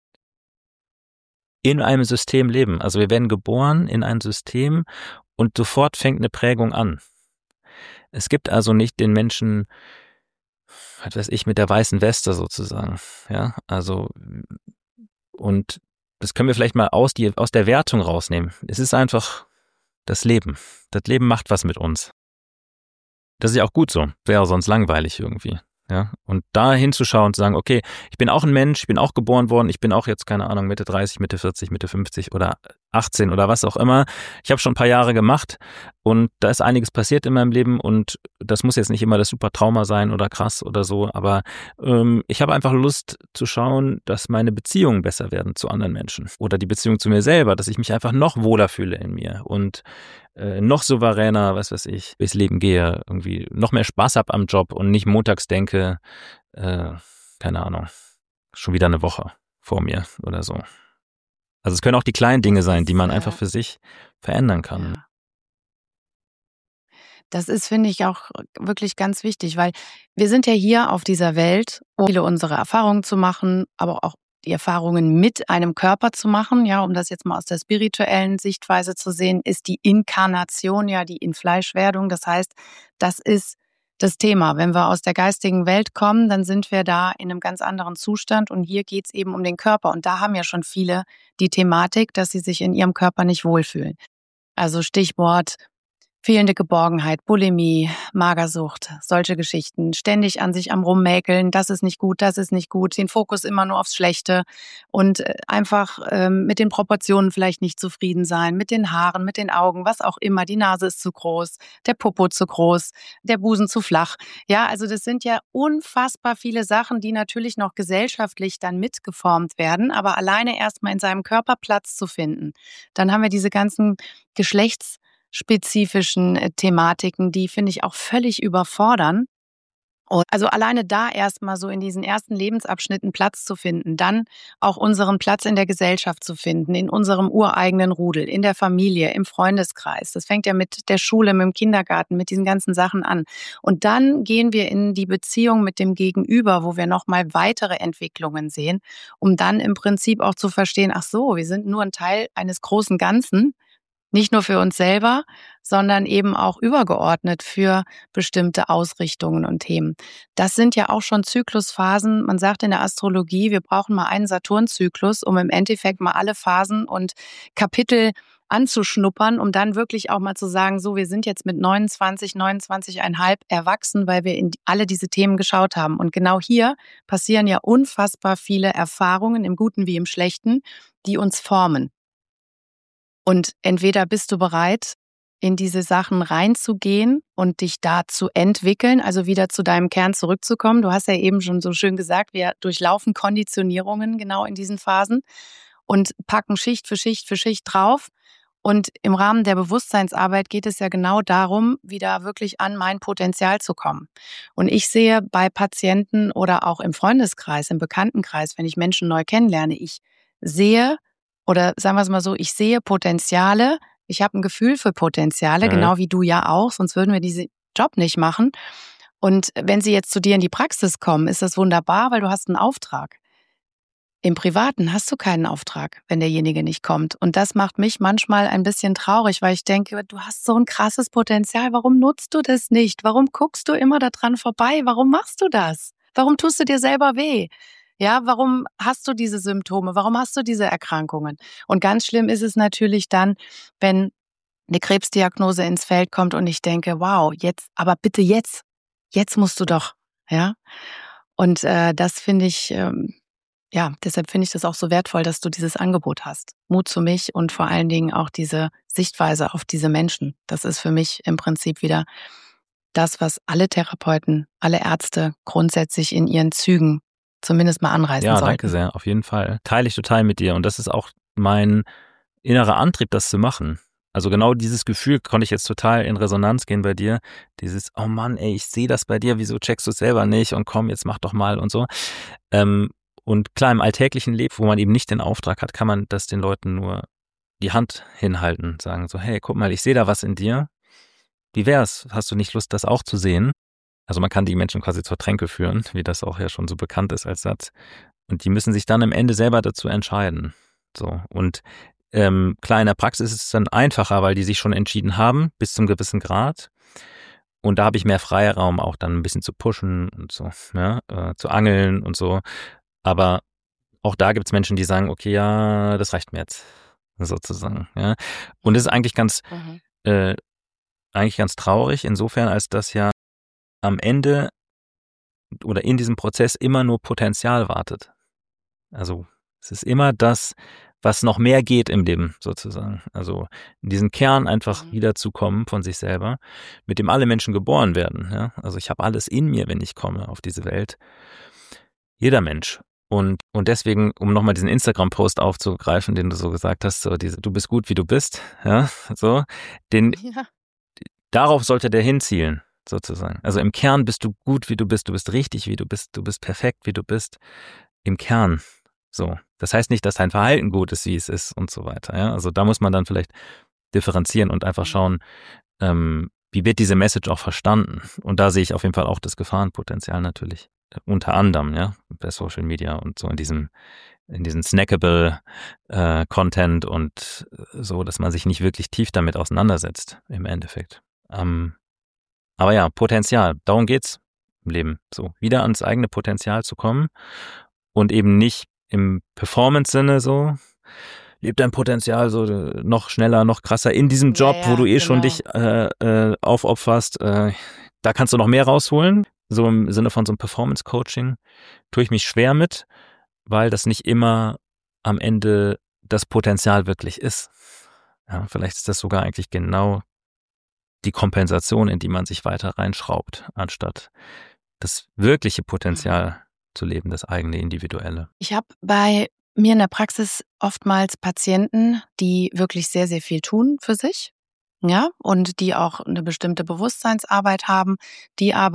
in einem System leben. Also wir werden geboren in ein System und sofort fängt eine Prägung an. Es gibt also nicht den Menschen, was weiß ich, mit der weißen Weste sozusagen. Ja, also, und das können wir vielleicht mal aus, die, aus der Wertung rausnehmen. Es ist einfach das Leben. Das Leben macht was mit uns. Das ist ja auch gut so. Wäre sonst langweilig irgendwie. Ja, und da hinzuschauen und zu sagen, okay, ich bin auch ein Mensch, ich bin auch geboren worden, ich bin auch jetzt, keine Ahnung, Mitte dreißig, Mitte vierzig, Mitte fünfzig oder achtzehn oder was auch immer. Ich habe schon ein paar Jahre gemacht und da ist einiges passiert in meinem Leben und das muss jetzt nicht immer das super Trauma sein oder krass oder so, aber ähm, ich habe einfach Lust zu schauen, dass meine Beziehungen besser werden zu anderen Menschen oder die Beziehung zu mir selber, dass ich mich einfach noch wohler fühle in mir und äh, noch souveräner, was weiß ich, durchs Leben gehe, irgendwie noch mehr Spaß hab am Job und nicht montags denke, äh, keine Ahnung, schon wieder eine Woche vor mir oder so. Also es können auch die kleinen Dinge Das sein, die ist, man äh, einfach für sich verändern kann. ja. Das ist, finde ich, auch wirklich ganz wichtig, weil wir sind ja hier auf dieser Welt, um viele unsere Erfahrungen zu machen, aber auch die Erfahrungen mit einem Körper zu machen. Ja, um das jetzt mal aus der spirituellen Sichtweise zu sehen, ist die Inkarnation ja die Infleischwerdung. Das heißt, das ist das Thema. Wenn wir aus der geistigen Welt kommen, dann sind wir da in einem ganz anderen Zustand und hier geht es eben um den Körper. Und da haben ja schon viele die Thematik, dass sie sich in ihrem Körper nicht wohlfühlen. Also Stichwort fehlende Geborgenheit, Bulimie, Magersucht, solche Geschichten. Ständig an sich am Rummäkeln, das ist nicht gut, das ist nicht gut. Den Fokus immer nur aufs Schlechte und äh, einfach ähm, mit den Proportionen vielleicht nicht zufrieden sein, mit den Haaren, mit den Augen, was auch immer. Die Nase ist zu groß, der Popo zu groß, der Busen zu flach. Ja, also das sind ja unfassbar viele Sachen, die natürlich noch gesellschaftlich dann mitgeformt werden, aber alleine erstmal in seinem Körper Platz zu finden. Dann haben wir diese ganzen Geschlechts spezifischen Thematiken, die, finde ich, auch völlig überfordern. Und also alleine da erstmal so in diesen ersten Lebensabschnitten Platz zu finden, dann auch unseren Platz in der Gesellschaft zu finden, in unserem ureigenen Rudel, in der Familie, im Freundeskreis. Das fängt ja mit der Schule, mit dem Kindergarten, mit diesen ganzen Sachen an. Und dann gehen wir in die Beziehung mit dem Gegenüber, wo wir nochmal weitere Entwicklungen sehen, um dann im Prinzip auch zu verstehen, ach so, wir sind nur ein Teil eines großen Ganzen. Nicht nur für uns selber, sondern eben auch übergeordnet für bestimmte Ausrichtungen und Themen. Das sind ja auch schon Zyklusphasen. Man sagt in der Astrologie, wir brauchen mal einen Saturnzyklus, um im Endeffekt mal alle Phasen und Kapitel anzuschnuppern, um dann wirklich auch mal zu sagen, so, wir sind jetzt mit neunundzwanzig, neunundzwanzig Komma fünf erwachsen, weil wir in alle diese Themen geschaut haben. Und genau hier passieren ja unfassbar viele Erfahrungen, im Guten wie im Schlechten, die uns formen. Und entweder bist du bereit, in diese Sachen reinzugehen und dich da zu entwickeln, also wieder zu deinem Kern zurückzukommen. Du hast ja eben schon so schön gesagt, wir durchlaufen Konditionierungen genau in diesen Phasen und packen Schicht für Schicht für Schicht drauf. Und im Rahmen der Bewusstseinsarbeit geht es ja genau darum, wieder wirklich an mein Potenzial zu kommen. Und ich sehe bei Patienten oder auch im Freundeskreis, im Bekanntenkreis, wenn ich Menschen neu kennenlerne, ich sehe, oder sagen wir es mal so, ich sehe Potenziale, ich habe ein Gefühl für Potenziale, Mhm. genau wie du ja auch, sonst würden wir diesen Job nicht machen. Und wenn sie jetzt zu dir in die Praxis kommen, ist das wunderbar, weil du hast einen Auftrag. Im Privaten hast du keinen Auftrag, wenn derjenige nicht kommt. Und das macht mich manchmal ein bisschen traurig, weil ich denke, du hast so ein krasses Potenzial, warum nutzt du das nicht? Warum guckst du immer daran vorbei? Warum machst du das? Warum tust du dir selber weh? Ja, warum hast du diese Symptome? Warum hast du diese Erkrankungen? Und ganz schlimm ist es natürlich dann, wenn eine Krebsdiagnose ins Feld kommt und ich denke, wow, jetzt, aber bitte jetzt, jetzt musst du doch, ja. Und äh, das finde ich, ähm, ja, deshalb finde ich das auch so wertvoll, dass du dieses Angebot hast. Mut zu mich und vor allen Dingen auch diese Sichtweise auf diese Menschen. Das ist für mich im Prinzip wieder das, was alle Therapeuten, alle Ärzte grundsätzlich in ihren Zügen zumindest mal anreißen Ja, sollten. danke sehr, auf jeden Fall. Teile ich total mit dir und das ist auch mein innerer Antrieb, das zu machen. Also genau dieses Gefühl konnte ich jetzt total in Resonanz gehen bei dir. Dieses, oh Mann, ey, ich sehe das bei dir, wieso checkst du es selber nicht und komm, jetzt mach doch mal und so. Ähm, und klar, im alltäglichen Leben, wo man eben nicht den Auftrag hat, kann man das den Leuten nur die Hand hinhalten, sagen so, hey, guck mal, ich sehe da was in dir. Wie wär's? Hast du nicht Lust, das auch zu sehen? Also man kann die Menschen quasi zur Tränke führen, wie das auch ja schon so bekannt ist als Satz. Und die müssen sich dann am Ende selber dazu entscheiden. So. Und ähm, klar, in der Praxis ist es dann einfacher, weil die sich schon entschieden haben, bis zum gewissen Grad. Und da habe ich mehr Freiraum, auch dann ein bisschen zu pushen und so, ja, äh, zu angeln und so. Aber auch da gibt es Menschen, die sagen, okay, ja, das reicht mir jetzt, sozusagen. Ja. Und das ist eigentlich ganz, Mhm. äh, eigentlich ganz traurig, insofern, als das ja am Ende oder in diesem Prozess immer nur Potenzial wartet. Also es ist immer das, was noch mehr geht im Leben sozusagen. Also in diesen Kern einfach Mhm. wiederzukommen von sich selber, mit dem alle Menschen geboren werden. Ja? Also ich habe alles in mir, wenn ich komme auf diese Welt. Jeder Mensch. Und, und deswegen, um nochmal diesen Instagram-Post aufzugreifen, den du so gesagt hast, so diese, du bist gut, wie du bist, ja, so, den, Ja. darauf sollte der hinzielen, sozusagen. Also im Kern bist du gut, wie du bist, du bist richtig, wie du bist, du bist perfekt, wie du bist. Im Kern. So. Das heißt nicht, dass dein Verhalten gut ist, wie es ist und so weiter. Ja? Also da muss man dann vielleicht differenzieren und einfach schauen, ähm, wie wird diese Message auch verstanden. Und da sehe ich auf jeden Fall auch das Gefahrenpotenzial natürlich. Äh, unter anderem, ja, bei Social Media und so in diesem, in diesen snackable äh, Content und so, dass man sich nicht wirklich tief damit auseinandersetzt im Endeffekt. Ähm, aber ja, Potenzial, darum geht's im Leben. So, wieder ans eigene Potenzial zu kommen und eben nicht im Performance-Sinne so, leb dein Potenzial so noch schneller, noch krasser in diesem Job, Ja, ja, wo du eh schon genau. dich äh, äh, aufopferst. Äh, da kannst du noch mehr rausholen. So im Sinne von so einem Performance-Coaching tue ich mich schwer mit, weil das nicht immer am Ende das Potenzial wirklich ist. Ja, vielleicht ist das sogar eigentlich genau die Kompensation, in die man sich weiter reinschraubt, anstatt das wirkliche Potenzial zu leben, das eigene Individuelle. Ich habe bei mir in der Praxis oftmals Patienten, die wirklich sehr, sehr viel tun für sich, ja, und die auch eine bestimmte Bewusstseinsarbeit haben, die aber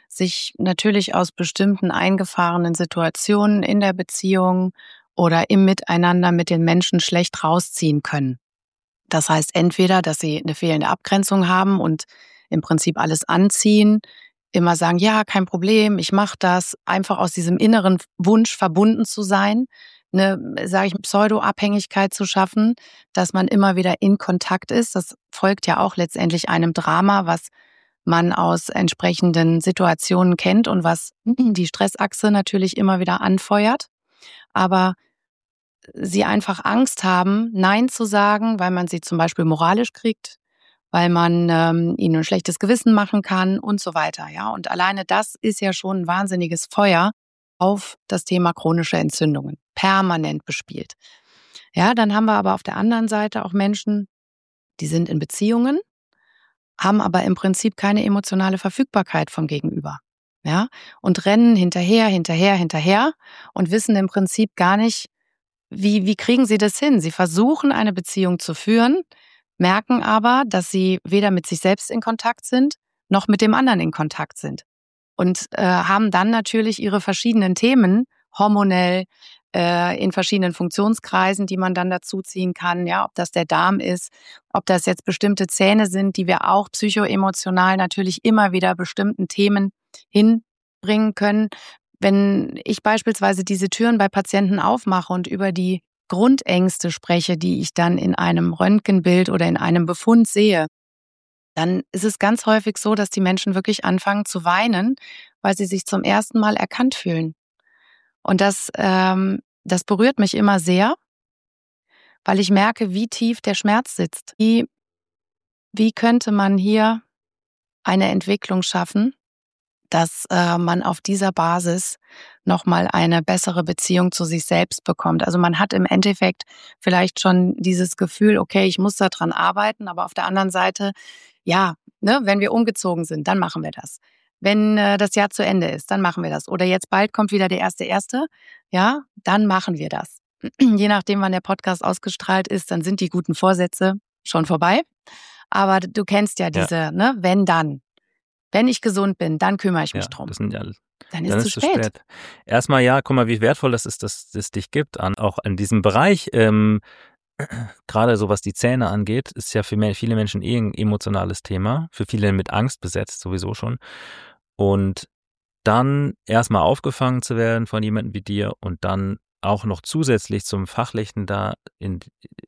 sich natürlich aus bestimmten eingefahrenen Situationen in der Beziehung oder im Miteinander mit den Menschen schlecht rausziehen können. Das heißt entweder, dass sie eine fehlende Abgrenzung haben und im Prinzip alles anziehen, immer sagen, ja, kein Problem, ich mache das, einfach aus diesem inneren Wunsch verbunden zu sein, eine, sage ich, Pseudo-Abhängigkeit zu schaffen, dass man immer wieder in Kontakt ist. Das folgt ja auch letztendlich einem Drama, was man aus entsprechenden Situationen kennt und was die Stressachse natürlich immer wieder anfeuert. Aber sie einfach Angst haben, Nein zu sagen, weil man sie zum Beispiel moralisch kriegt, weil man ähm, ihnen ein schlechtes Gewissen machen kann und so weiter. Ja, und alleine das ist ja schon ein wahnsinniges Feuer auf das Thema chronische Entzündungen, permanent bespielt. Ja, dann haben wir aber auf der anderen Seite auch Menschen, die sind in Beziehungen, haben aber im Prinzip keine emotionale Verfügbarkeit vom Gegenüber. Ja, und rennen hinterher, hinterher, hinterher und wissen im Prinzip gar nicht, wie, wie kriegen sie das hin? Sie versuchen, eine Beziehung zu führen, merken aber, dass sie weder mit sich selbst in Kontakt sind, noch mit dem anderen in Kontakt sind. Und äh, haben dann natürlich ihre verschiedenen Themen, hormonell, äh, in verschiedenen Funktionskreisen, die man dann dazu ziehen kann, ja, ob das der Darm ist, ob das jetzt bestimmte Zähne sind, die wir auch psychoemotional natürlich immer wieder bestimmten Themen hinbringen können. Wenn ich beispielsweise diese Türen bei Patienten aufmache und über die Grundängste spreche, die ich dann in einem Röntgenbild oder in einem Befund sehe, dann ist es ganz häufig so, dass die Menschen wirklich anfangen zu weinen, weil sie sich zum ersten Mal erkannt fühlen. Und das, ähm, das berührt mich immer sehr, weil ich merke, wie tief der Schmerz sitzt. Wie, wie könnte man hier eine Entwicklung schaffen, dass äh, man auf dieser Basis nochmal eine bessere Beziehung zu sich selbst bekommt. Also man hat im Endeffekt vielleicht schon dieses Gefühl, okay, ich muss da dran arbeiten, aber auf der anderen Seite, ja, ne, wenn wir umgezogen sind, dann machen wir das. Wenn äh, das Jahr zu Ende ist, dann machen wir das. Oder jetzt bald kommt wieder der erste Erste, ja, dann machen wir das. Je nachdem, wann der Podcast ausgestrahlt ist, dann sind die guten Vorsätze schon vorbei. Aber du kennst ja diese, ja. ne, wenn dann. Wenn ich gesund bin, dann kümmere ich mich ja, drum. Das sind ja, dann ist dann es ist zu spät. spät. Erstmal, ja, guck mal, wie wertvoll das ist, dass es dich gibt, an, auch in diesem Bereich. Ähm, gerade so was die Zähne angeht, ist ja für viele Menschen eh ein emotionales Thema. Für viele mit Angst besetzt, sowieso schon. Und dann erstmal aufgefangen zu werden von jemandem wie dir und dann auch noch zusätzlich zum Fachlichen da in,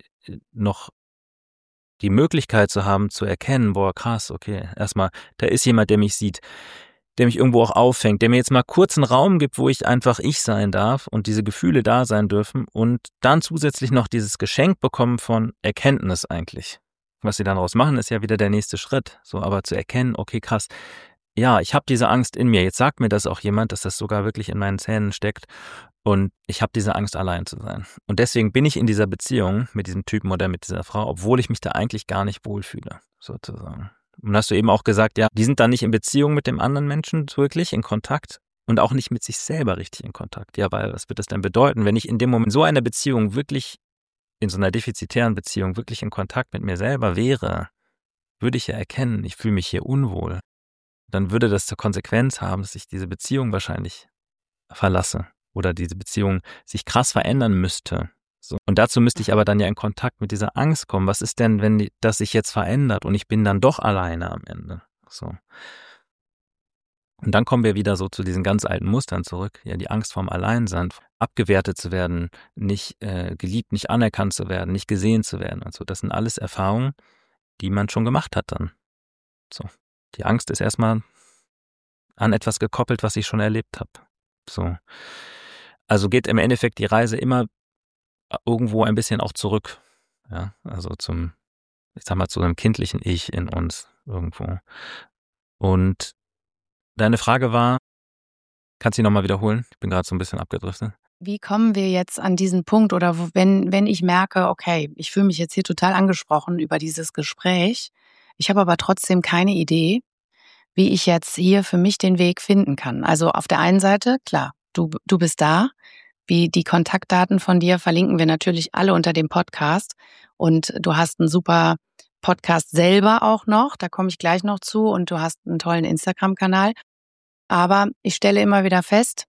noch die Möglichkeit zu haben, zu erkennen, boah, krass, okay, erstmal, da ist jemand, der mich sieht, der mich irgendwo auch auffängt, der mir jetzt mal kurz einen Raum gibt, wo ich einfach ich sein darf und diese Gefühle da sein dürfen und dann zusätzlich noch dieses Geschenk bekommen von Erkenntnis eigentlich. Was sie dann daraus machen, ist ja wieder der nächste Schritt, so, aber zu erkennen, okay, krass, ja, ich habe diese Angst in mir, jetzt sagt mir das auch jemand, dass das sogar wirklich in meinen Zähnen steckt. Und ich habe diese Angst, allein zu sein. Und deswegen bin ich in dieser Beziehung mit diesem Typen oder mit dieser Frau, obwohl ich mich da eigentlich gar nicht wohlfühle, sozusagen. Und hast du eben auch gesagt, ja, die sind dann nicht in Beziehung mit dem anderen Menschen wirklich in Kontakt und auch nicht mit sich selber richtig in Kontakt. Ja, weil was wird das denn bedeuten, wenn ich in dem Moment so einer Beziehung wirklich, in so einer defizitären Beziehung wirklich in Kontakt mit mir selber wäre, würde ich ja erkennen, ich fühle mich hier unwohl. Dann würde das zur Konsequenz haben, dass ich diese Beziehung wahrscheinlich verlasse. Oder diese Beziehung sich krass verändern müsste. So. Und dazu müsste ich aber dann ja in Kontakt mit dieser Angst kommen. Was ist denn, wenn die, das sich jetzt verändert und ich bin dann doch alleine am Ende? So. Und dann kommen wir wieder so zu diesen ganz alten Mustern zurück. Ja, die Angst vorm Alleinsein, abgewertet zu werden, nicht äh, geliebt, nicht anerkannt zu werden, nicht gesehen zu werden. Also das sind alles Erfahrungen, die man schon gemacht hat dann. So. Die Angst ist erstmal an etwas gekoppelt, was ich schon erlebt habe. So. Also geht im Endeffekt die Reise immer irgendwo ein bisschen auch zurück. Ja, also zum, ich sag mal, zu einem kindlichen Ich in uns irgendwo. Und deine Frage war, kannst du die nochmal wiederholen? Ich bin gerade so ein bisschen abgedriftet. Wie kommen wir jetzt an diesen Punkt oder wenn, wenn ich merke, okay, ich fühle mich jetzt hier total angesprochen über dieses Gespräch, ich habe aber trotzdem keine Idee, wie ich jetzt hier für mich den Weg finden kann. Also auf der einen Seite, klar, du, du bist da. Wie die Kontaktdaten von dir verlinken wir natürlich alle unter dem Podcast. Und du hast einen super Podcast selber auch noch, da komme ich gleich noch zu. Und du hast einen tollen Instagram-Kanal. Aber ich stelle immer wieder fest,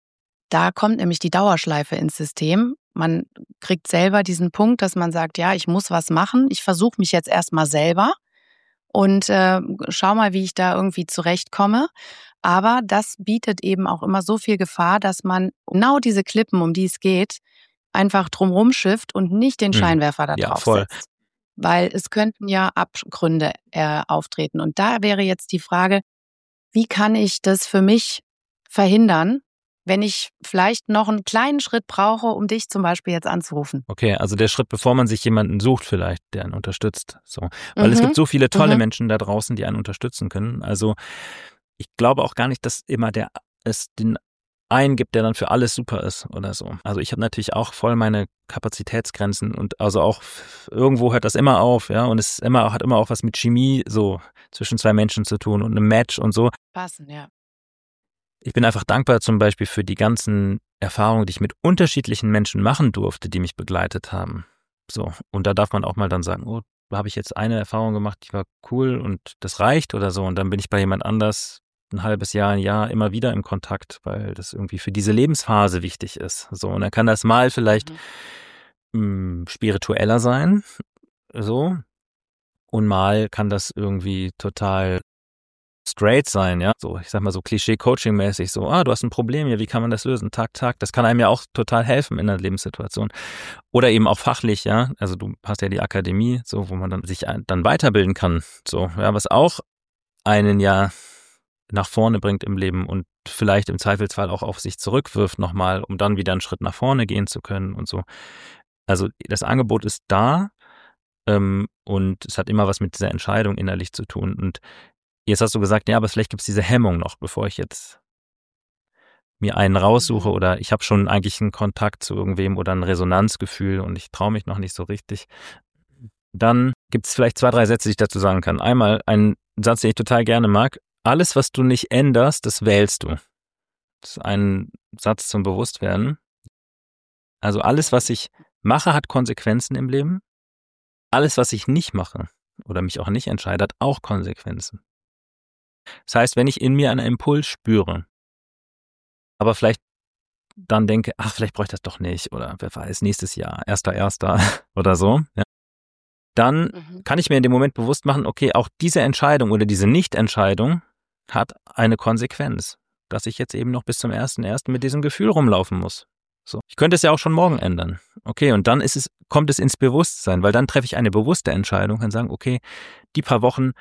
da kommt nämlich die Dauerschleife ins System. Man kriegt selber diesen Punkt, dass man sagt, ja, ich muss was machen. Ich versuche mich jetzt erstmal selber und äh, schau mal, wie ich da irgendwie zurechtkomme. Aber das bietet eben auch immer so viel Gefahr, dass man genau diese Klippen, um die es geht, einfach drumherum schifft und nicht den Scheinwerfer da Ja, drauf voll. setzt. Weil es könnten ja Abgründe äh, auftreten. Und da wäre jetzt die Frage, wie kann ich das für mich verhindern, wenn ich vielleicht noch einen kleinen Schritt brauche, um dich zum Beispiel jetzt anzurufen? Okay, also der Schritt, bevor man sich jemanden sucht vielleicht, der einen unterstützt. So. Weil Mhm. es gibt so viele tolle Mhm. Menschen da draußen, die einen unterstützen können. Also ich glaube auch gar nicht, dass immer der es den einen gibt, der dann für alles super ist oder so. Also ich habe natürlich auch voll meine Kapazitätsgrenzen und also auch irgendwo hört das immer auf, ja, und es ist immer, hat immer auch was mit Chemie so zwischen zwei Menschen zu tun und einem Match und so. Passen, ja. Ich bin einfach dankbar zum Beispiel für die ganzen Erfahrungen, die ich mit unterschiedlichen Menschen machen durfte, die mich begleitet haben. So, und da darf man auch mal dann sagen, oh, da habe ich jetzt eine Erfahrung gemacht, die war cool und das reicht oder so. Und dann bin ich bei jemand anders ein halbes Jahr, ein Jahr immer wieder im Kontakt, weil das irgendwie für diese Lebensphase wichtig ist. So, und dann kann das mal vielleicht Mhm. mh, spiritueller sein, so, und mal kann das irgendwie total straight sein, ja, so, ich sag mal so Klischee-Coaching-mäßig, so, ah, du hast ein Problem, ja, wie kann man das lösen? Tag, Tag, das kann einem ja auch total helfen in der Lebenssituation. Oder eben auch fachlich, ja, also du hast ja die Akademie, so, wo man dann sich dann weiterbilden kann, so, ja, was auch einen ja nach vorne bringt im Leben und vielleicht im Zweifelsfall auch auf sich zurückwirft nochmal, um dann wieder einen Schritt nach vorne gehen zu können und so. Also das Angebot ist da, ähm, und es hat immer was mit dieser Entscheidung innerlich zu tun. Und jetzt hast du gesagt, ja, aber vielleicht gibt es diese Hemmung noch, bevor ich jetzt mir einen raussuche Mhm. oder ich habe schon eigentlich einen Kontakt zu irgendwem oder ein Resonanzgefühl und ich traue mich noch nicht so richtig. Dann gibt es vielleicht zwei, drei Sätze, die ich dazu sagen kann. Einmal ein Satz, den ich total gerne mag. Alles, was du nicht änderst, das wählst du. Das ist ein Satz zum Bewusstwerden. Also alles, was ich mache, hat Konsequenzen im Leben. Alles, was ich nicht mache oder mich auch nicht entscheide, hat auch Konsequenzen. Das heißt, wenn ich in mir einen Impuls spüre, aber vielleicht dann denke, ach, vielleicht brauche ich das doch nicht oder wer weiß, nächstes Jahr, erster, erster oder so, ja, dann Mhm. kann ich mir in dem Moment bewusst machen, okay, auch diese Entscheidung oder diese Nichtentscheidung hat eine Konsequenz, dass ich jetzt eben noch bis zum ersten ersten mit diesem Gefühl rumlaufen muss. So. Ich könnte es ja auch schon morgen ändern. Okay, und dann ist es, kommt es ins Bewusstsein, weil dann treffe ich eine bewusste Entscheidung und kann sagen, okay, die paar Wochen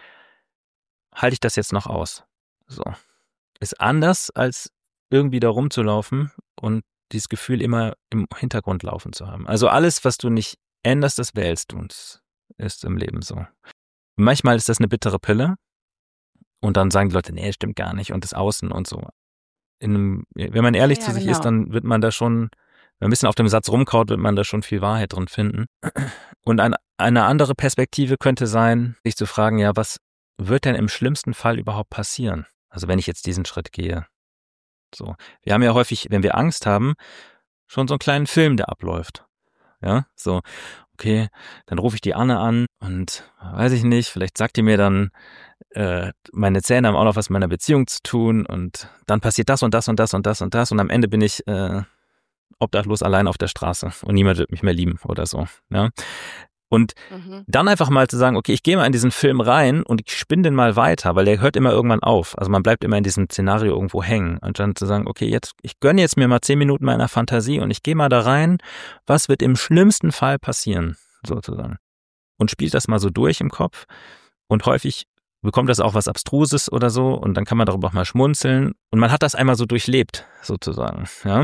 halte ich das jetzt noch aus. So. Ist anders, als irgendwie da rumzulaufen und dieses Gefühl immer im Hintergrund laufen zu haben. Also alles, was du nicht änderst, das wählst du, und das ist im Leben so. Manchmal ist das eine bittere Pille und dann sagen die Leute, nee, stimmt gar nicht und das Außen und so. In einem, wenn man ehrlich Ja, zu ja, sich genau. ist, dann wird man da schon, wenn man ein bisschen auf dem Satz rumkaut, wird man da schon viel Wahrheit drin finden. Und ein, eine andere Perspektive könnte sein, sich zu fragen, ja, was wird denn im schlimmsten Fall überhaupt passieren? Also wenn ich jetzt diesen Schritt gehe. So. Wir haben ja häufig, wenn wir Angst haben, schon so einen kleinen Film, der abläuft. Ja, so, okay, dann rufe ich die Anne an und weiß ich nicht, vielleicht sagt die mir dann, äh, meine Zähne haben auch noch was mit meiner Beziehung zu tun und dann passiert das und das und das und das und das und am Ende bin ich äh, obdachlos allein auf der Straße und niemand wird mich mehr lieben oder so. Ja. Und Mhm. dann einfach mal zu sagen, okay, ich gehe mal in diesen Film rein und ich spinne den mal weiter, weil der hört immer irgendwann auf. Also man bleibt immer in diesem Szenario irgendwo hängen. Und dann zu sagen, okay, jetzt, ich gönne jetzt mir mal zehn Minuten meiner Fantasie und ich gehe mal da rein, was wird im schlimmsten Fall passieren, sozusagen. Und spielt das mal so durch im Kopf. Und häufig bekommt das auch was Abstruses oder so und dann kann man darüber auch mal schmunzeln. Und man hat das einmal so durchlebt, sozusagen. Ja.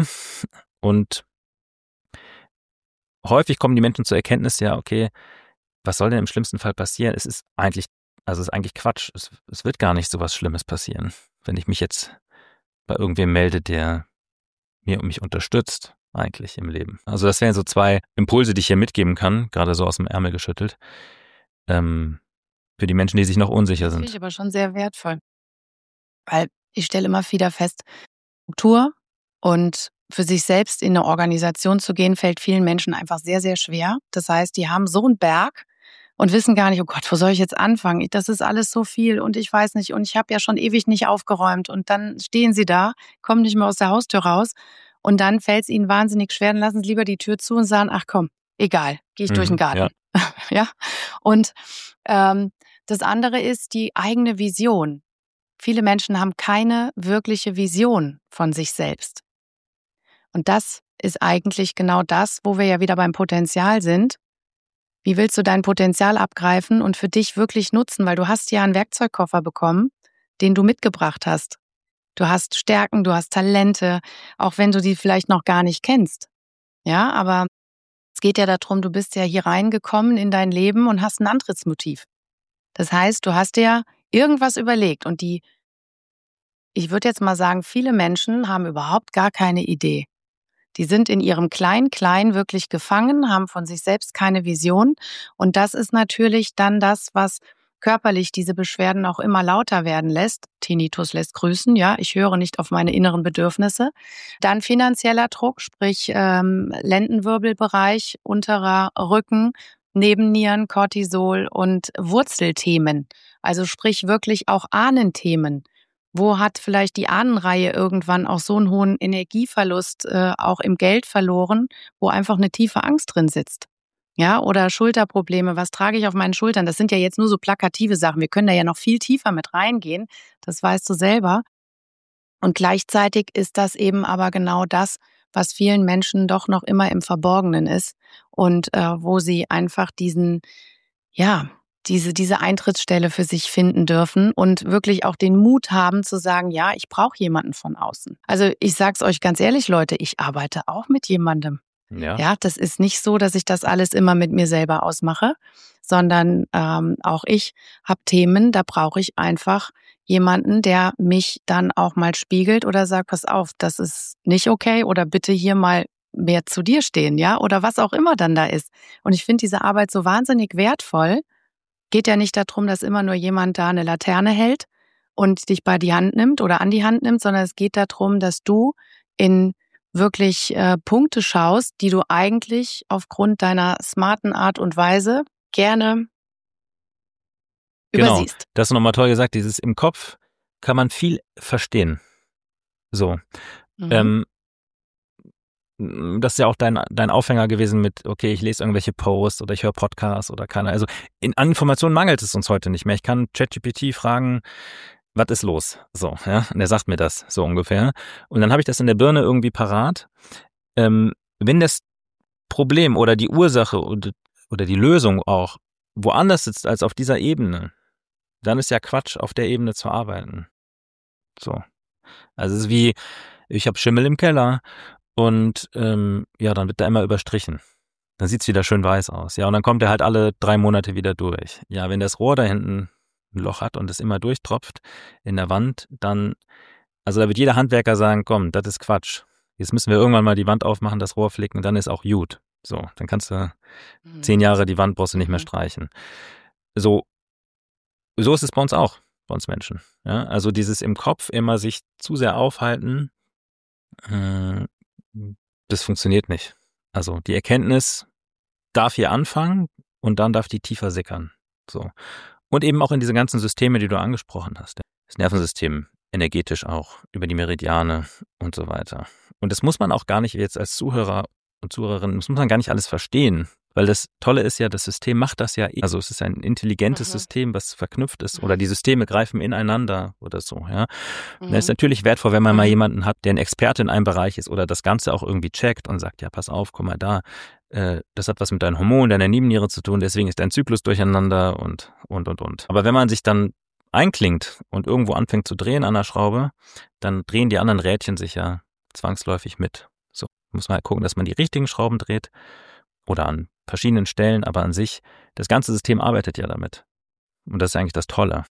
Und häufig kommen die Menschen zur Erkenntnis, ja, okay, was soll denn im schlimmsten Fall passieren? Es ist eigentlich, also es ist eigentlich Quatsch. Es, es wird gar nicht so was Schlimmes passieren, wenn ich mich jetzt bei irgendwem melde, der mir und mich unterstützt, eigentlich im Leben. Also das wären so zwei Impulse, die ich hier mitgeben kann, gerade so aus dem Ärmel geschüttelt, ähm, für die Menschen, die sich noch unsicher Das finde ich sind. aber schon sehr wertvoll. Weil ich stelle immer wieder fest, Struktur und für sich selbst in eine Organisation zu gehen, fällt vielen Menschen einfach sehr, sehr schwer. Das heißt, die haben so einen Berg und wissen gar nicht, oh Gott, wo soll ich jetzt anfangen? Das ist alles so viel und ich weiß nicht und ich habe ja schon ewig nicht aufgeräumt und dann stehen sie da, kommen nicht mehr aus der Haustür raus und dann fällt es ihnen wahnsinnig schwer, dann lassen sie lieber die Tür zu und sagen, ach komm, egal, gehe ich Mhm, durch den Garten. ja. ja. Und ähm, das andere ist die eigene Vision. Viele Menschen haben keine wirkliche Vision von sich selbst. Und das ist eigentlich genau das, wo wir ja wieder beim Potenzial sind. Wie willst du dein Potenzial abgreifen und für dich wirklich nutzen? Weil du hast ja einen Werkzeugkoffer bekommen, den du mitgebracht hast. Du hast Stärken, du hast Talente, auch wenn du die vielleicht noch gar nicht kennst. Ja, aber es geht ja darum, du bist ja hier reingekommen in dein Leben und hast ein Antrittsmotiv. Das heißt, du hast dir irgendwas überlegt und die, ich würde jetzt mal sagen, viele Menschen haben überhaupt gar keine Idee. Die sind in ihrem Klein-Klein wirklich gefangen, haben von sich selbst keine Vision. Und das ist natürlich dann das, was körperlich diese Beschwerden auch immer lauter werden lässt. Tinnitus lässt grüßen, ja, ich höre nicht auf meine inneren Bedürfnisse. Dann finanzieller Druck, sprich ähm, Lendenwirbelbereich, unterer Rücken, Nebennieren, Cortisol und Wurzelthemen. Also sprich wirklich auch Ahnenthemen. Wo hat vielleicht die Ahnenreihe irgendwann auch so einen hohen Energieverlust äh, auch im Geld verloren, wo einfach eine tiefe Angst drin sitzt? Ja, oder Schulterprobleme, was trage ich auf meinen Schultern? Das sind ja jetzt nur so plakative Sachen. Wir können da ja noch viel tiefer mit reingehen, das weißt du selber. Und gleichzeitig ist das eben aber genau das, was vielen Menschen doch noch immer im Verborgenen ist und äh, wo sie einfach diesen, ja, diese, diese Eintrittsstelle für sich finden dürfen und wirklich auch den Mut haben zu sagen, ja, ich brauche jemanden von außen. Also ich sag's euch ganz ehrlich, Leute, ich arbeite auch mit jemandem. Ja. Ja, das ist nicht so, dass ich das alles immer mit mir selber ausmache, sondern ähm, auch ich habe Themen, da brauche ich einfach jemanden, der mich dann auch mal spiegelt oder sagt, pass auf, das ist nicht okay oder bitte hier mal mehr zu dir stehen, ja, oder was auch immer dann da ist. Und ich finde diese Arbeit so wahnsinnig wertvoll. Geht ja nicht darum, dass immer nur jemand da eine Laterne hält und dich bei die Hand nimmt oder an die Hand nimmt, sondern es geht darum, dass du in wirklich äh, Punkte schaust, die du eigentlich aufgrund deiner smarten Art und Weise gerne Genau, übersiehst. das ist nochmal toll gesagt, dieses im Kopf kann man viel verstehen. So, Mhm. ähm, das ist ja auch dein, dein Aufhänger gewesen mit, okay, ich lese irgendwelche Posts oder ich höre Podcasts oder keine, also in, an Informationen mangelt es uns heute nicht mehr. Ich kann ChatGPT fragen, was ist los? So, ja, und er sagt mir das so ungefähr. Und dann habe ich das in der Birne irgendwie parat. Ähm, wenn das Problem oder die Ursache oder, oder die Lösung auch woanders sitzt als auf dieser Ebene, dann ist ja Quatsch, auf der Ebene zu arbeiten. So. Also es ist wie, ich habe Schimmel im Keller und ähm, ja, dann wird da immer überstrichen. Dann sieht's wieder schön weiß aus. Ja, und dann kommt er halt alle drei Monate wieder durch. Ja, wenn das Rohr da hinten ein Loch hat und es immer durchtropft in der Wand, dann, also da wird jeder Handwerker sagen, komm, das ist Quatsch. Jetzt müssen wir irgendwann mal die Wand aufmachen, das Rohr flicken, dann ist auch gut. So, dann kannst du Mhm. zehn Jahre die Wand brauchst du nicht mehr Mhm. streichen. So, so ist es bei uns auch, bei uns Menschen. Ja, also dieses im Kopf immer sich zu sehr aufhalten, äh, das funktioniert nicht. Also die Erkenntnis darf hier anfangen und dann darf die tiefer sickern. So. Und eben auch in diese ganzen Systeme, die du angesprochen hast. Das Nervensystem, energetisch auch, über die Meridiane und so weiter. Und das muss man auch gar nicht jetzt als Zuhörer und Zuhörerin, das muss man gar nicht alles verstehen. Weil das Tolle ist ja, das System macht das ja, also es ist ein intelligentes Mhm. System, was verknüpft ist, Mhm. oder die Systeme greifen ineinander oder so, ja. Mhm. Das ist natürlich wertvoll, wenn man mal Mhm. jemanden hat, der ein Experte in einem Bereich ist oder das Ganze auch irgendwie checkt und sagt, ja, pass auf, guck mal da, äh, das hat was mit deinen Hormonen, deiner Nebenniere zu tun, deswegen ist dein Zyklus durcheinander und, und, und, und. Aber wenn man sich dann einklingt und irgendwo anfängt zu drehen an der Schraube, dann drehen die anderen Rädchen sich ja zwangsläufig mit. So, muss man halt gucken, dass man die richtigen Schrauben dreht oder an verschiedenen Stellen, aber an sich, das ganze System arbeitet ja damit. Und das ist eigentlich das Tolle.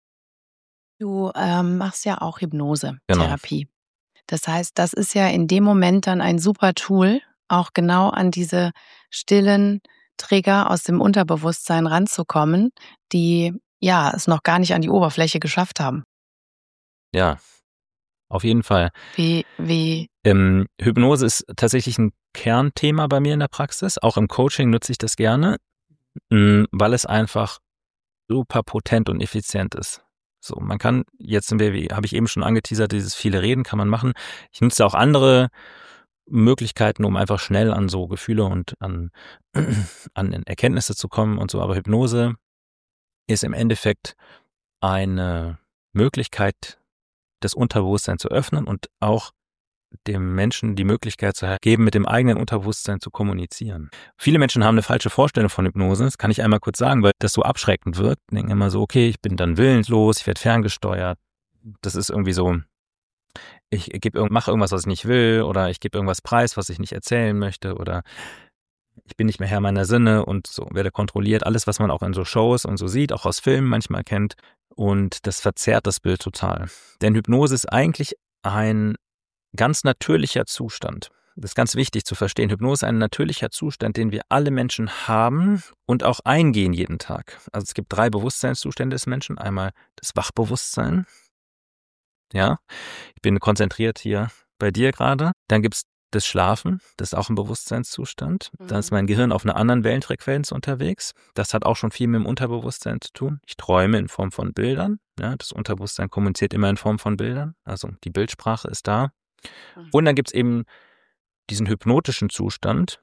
Du ähm, machst ja auch Genau. Hypnose-Therapie. Das heißt, das ist ja in dem Moment dann ein super Tool, auch genau an diese stillen Trigger aus dem Unterbewusstsein ranzukommen, die ja es noch gar nicht an die Oberfläche geschafft haben. Ja, auf jeden Fall. Wie, wie, Ähm, Hypnose ist tatsächlich ein Kernthema bei mir in der Praxis. Auch im Coaching nutze ich das gerne. weil es einfach super potent und effizient ist. So, man kann jetzt, habe ich eben schon angeteasert, dieses viele Reden kann man machen. Ich nutze auch andere Möglichkeiten, um einfach schnell an so Gefühle und an, an Erkenntnisse zu kommen und so. Aber Hypnose ist im Endeffekt eine Möglichkeit, das Unterbewusstsein zu öffnen und auch dem Menschen die Möglichkeit zu geben, mit dem eigenen Unterbewusstsein zu kommunizieren. Viele Menschen haben eine falsche Vorstellung von Hypnose, das kann ich einmal kurz sagen, weil das so abschreckend wirkt. Denken immer so, okay, ich bin dann willenslos, ich werde ferngesteuert. Das ist irgendwie so, ich gebe, mache irgendwas, was ich nicht will, oder ich gebe irgendwas preis, was ich nicht erzählen möchte, oder ich bin nicht mehr Herr meiner Sinne und so werde kontrolliert. Alles, was man auch in so Shows und so sieht, auch aus Filmen manchmal kennt. Und das verzerrt das Bild total. Denn Hypnose ist eigentlich ein ganz natürlicher Zustand. Das ist ganz wichtig zu verstehen. Hypnose ist ein natürlicher Zustand, den wir alle Menschen haben und auch eingehen jeden Tag. Also es gibt drei Bewusstseinszustände des Menschen. Einmal das Wachbewusstsein. Ja, ich bin konzentriert hier bei dir gerade. Dann gibt es das Schlafen, das ist auch ein Bewusstseinszustand. Mhm. Da ist mein Gehirn auf einer anderen Wellenfrequenz unterwegs. Das hat auch schon viel mit dem Unterbewusstsein zu tun. Ich träume in Form von Bildern. Ja, das Unterbewusstsein kommuniziert immer in Form von Bildern. Also die Bildsprache ist da. Und dann gibt es eben diesen hypnotischen Zustand.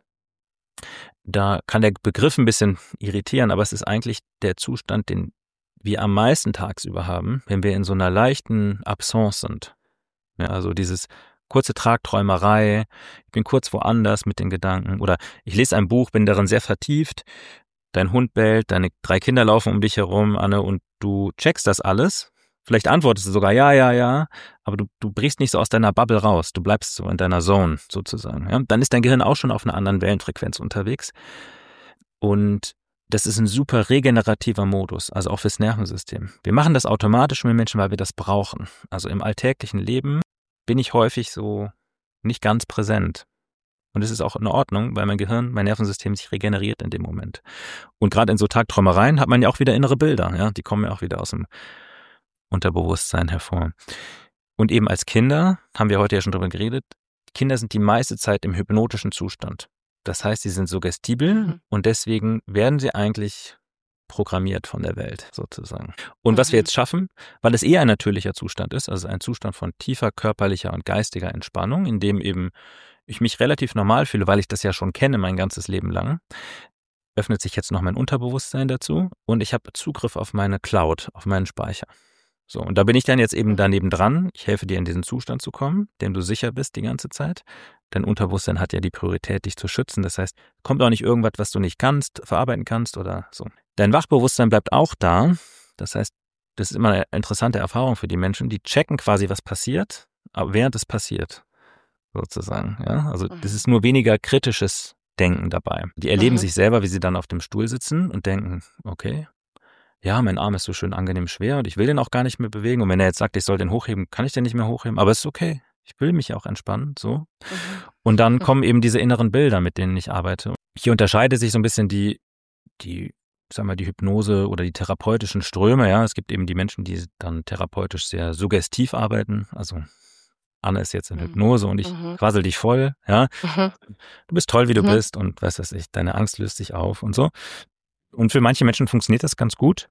Da kann der Begriff ein bisschen irritieren, aber es ist eigentlich der Zustand, den wir am meisten tagsüber haben, wenn wir in so einer leichten Absence sind. Ja, also dieses kurze Tragträumerei, ich bin kurz woanders mit den Gedanken oder ich lese ein Buch, bin darin sehr vertieft, dein Hund bellt, deine drei Kinder laufen um dich herum, Anne, und du checkst das alles. Vielleicht antwortest du sogar ja, ja, ja, aber du, du brichst nicht so aus deiner Bubble raus, du bleibst so in deiner Zone sozusagen. Ja? Dann ist dein Gehirn auch schon auf einer anderen Wellenfrequenz unterwegs und das ist ein super regenerativer Modus, also auch fürs Nervensystem. Wir machen das automatisch mit Menschen, weil wir das brauchen. Also im alltäglichen Leben bin ich häufig so nicht ganz präsent. Und es ist auch in Ordnung, weil mein Gehirn, mein Nervensystem sich regeneriert in dem Moment. Und gerade in so Tagträumereien hat man ja auch wieder innere Bilder, ja, die kommen ja auch wieder aus dem Unterbewusstsein hervor. Und eben als Kinder, haben wir heute ja schon drüber geredet, Kinder sind die meiste Zeit im hypnotischen Zustand. Das heißt, sie sind suggestibel mhm. und deswegen werden sie eigentlich programmiert von der Welt sozusagen. Und mhm. was wir jetzt schaffen, weil es eher ein natürlicher Zustand ist, also ein Zustand von tiefer körperlicher und geistiger Entspannung, in dem eben ich mich relativ normal fühle, weil ich das ja schon kenne mein ganzes Leben lang, öffnet sich jetzt noch mein Unterbewusstsein dazu und ich habe Zugriff auf meine Cloud, auf meinen Speicher. So, und da bin ich dann jetzt eben daneben dran. Ich helfe dir in diesen Zustand zu kommen, dem du sicher bist die ganze Zeit. Dein Unterbewusstsein hat ja die Priorität, dich zu schützen. Das heißt, kommt auch nicht irgendwas, was du nicht kannst, verarbeiten kannst oder so. Dein Wachbewusstsein bleibt auch da. Das heißt, das ist immer eine interessante Erfahrung für die Menschen. Die checken quasi, was passiert, aber während es passiert, sozusagen. Ja, also das ist nur weniger kritisches Denken dabei. Die erleben mhm. sich selber, wie sie dann auf dem Stuhl sitzen und denken, okay, ja, mein Arm ist so schön angenehm schwer und ich will den auch gar nicht mehr bewegen. Und wenn er jetzt sagt, ich soll den hochheben, kann ich den nicht mehr hochheben. Aber es ist okay. Ich will mich auch entspannen, so. Mhm. Und dann kommen eben diese inneren Bilder, mit denen ich arbeite. Hier unterscheidet sich so ein bisschen die, die, sagen wir, die Hypnose oder die therapeutischen Ströme. Ja, es gibt eben die Menschen, die dann therapeutisch sehr suggestiv arbeiten. Also Anne ist jetzt in Hypnose und ich mhm. quassel dich voll. Ja, mhm. du bist toll, wie du mhm. bist und was weiß ich, deine Angst löst sich auf und so. Und für manche Menschen funktioniert das ganz gut,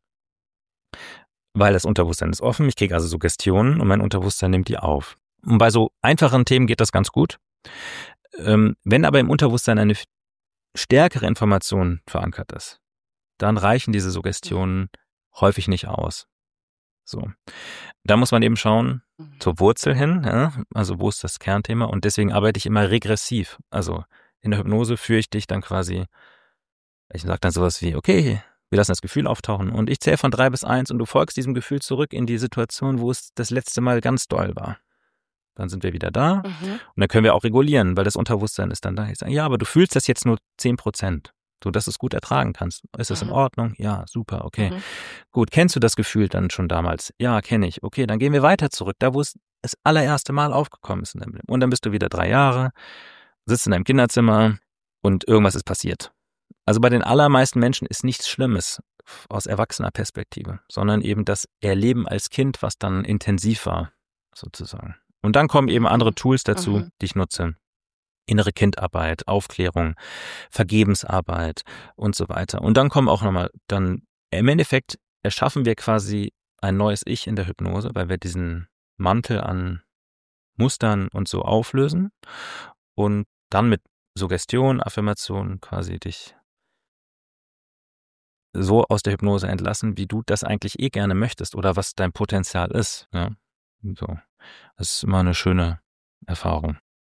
weil das Unterbewusstsein ist offen. Ich kriege also Suggestionen und mein Unterbewusstsein nimmt die auf. Und bei so einfachen Themen geht das ganz gut. Ähm, wenn aber im Unterbewusstsein eine stärkere Information verankert ist, dann reichen diese Suggestionen häufig nicht aus. So, da muss man eben schauen zur Wurzel hin, ja? Also wo ist das Kernthema? Und deswegen arbeite ich immer regressiv. Also in der Hypnose führe ich dich dann quasi. Ich sage dann sowas wie, okay, wir lassen das Gefühl auftauchen und ich zähle von drei bis eins und du folgst diesem Gefühl zurück in die Situation, wo es das letzte Mal ganz doll war. Dann sind wir wieder da mhm. und dann können wir auch regulieren, weil das Unterbewusstsein ist dann da. Ich sage, ja, aber du fühlst das jetzt nur zehn Prozent, so dass du es gut ertragen kannst. Ist das mhm. in Ordnung? Ja, super, okay. Mhm. Gut, kennst du das Gefühl dann schon damals? Ja, kenne ich. Okay, dann gehen wir weiter zurück, da wo es das allererste Mal aufgekommen ist in deinem Leben. Und dann bist du wieder drei Jahre, sitzt in deinem Kinderzimmer und irgendwas ist passiert. Also bei den allermeisten Menschen ist nichts Schlimmes aus erwachsener Perspektive, sondern eben das Erleben als Kind, was dann intensiv war, sozusagen. Und dann kommen eben andere Tools dazu, mhm. die ich nutze. innere Kindarbeit, Aufklärung, Vergebensarbeit und so weiter. Und dann kommen auch nochmal, dann im Endeffekt erschaffen wir quasi ein neues Ich in der Hypnose, weil wir diesen Mantel an Mustern und so auflösen und dann mit Suggestion, Affirmation quasi dich so aus der Hypnose entlassen, wie du das eigentlich eh gerne möchtest oder was dein Potenzial ist. Ja? So. Das ist immer eine schöne Erfahrung.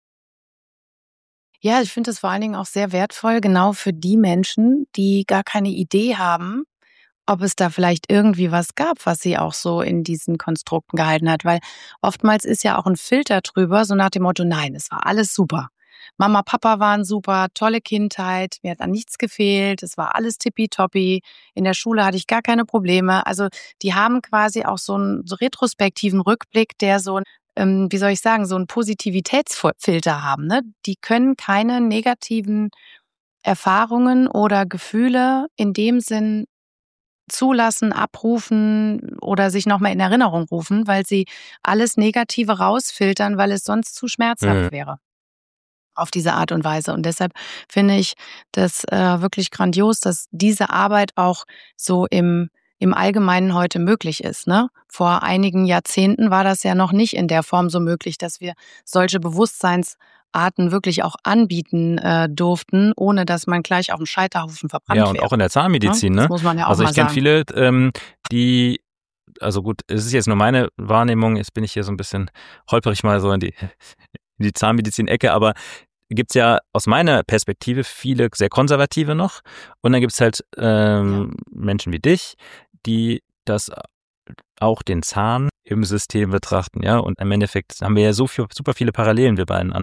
Ja, ich finde es vor allen Dingen auch sehr wertvoll, genau für die Menschen, die gar keine Idee haben, ob es da vielleicht irgendwie was gab, was sie auch so in diesen Konstrukten gehalten hat. Weil oftmals ist ja auch ein Filter drüber, so nach dem Motto, nein, es war alles super. Mama, Papa waren super, tolle Kindheit, mir hat an nichts gefehlt, es war alles tippitoppi, in der Schule hatte ich gar keine Probleme. Also die haben quasi auch so einen so retrospektiven Rückblick, der so ein, ähm, wie soll ich sagen, so einen Positivitätsfilter haben. Ne? Die können keine negativen Erfahrungen oder Gefühle in dem Sinn zulassen, abrufen oder sich nochmal in Erinnerung rufen, weil sie alles Negative rausfiltern, weil es sonst zu schmerzhaft Mhm. wäre auf diese Art und Weise. Und deshalb finde ich das äh, wirklich grandios, dass diese Arbeit auch so im, im Allgemeinen heute möglich ist. Ne? Vor einigen Jahrzehnten war das ja noch nicht in der Form so möglich, dass wir solche Bewusstseinsarten wirklich auch anbieten äh, durften, ohne dass man gleich auf dem Scheiterhaufen verbrannt Ja, und wäre. auch in der Zahnmedizin, Ne? Das ne? muss man ja auch Also mal ich kenne sagen. viele, ähm, die, also gut, es ist jetzt nur meine Wahrnehmung, jetzt bin ich hier so ein bisschen holperig mal so in die, in die Zahnmedizin-Ecke, aber gibt's ja aus meiner Perspektive viele sehr Konservative noch und dann gibt's halt ähm, Menschen wie dich, die das auch den Zahn im System betrachten, ja, und im Endeffekt haben wir ja so viel, super viele Parallelen, wir beiden.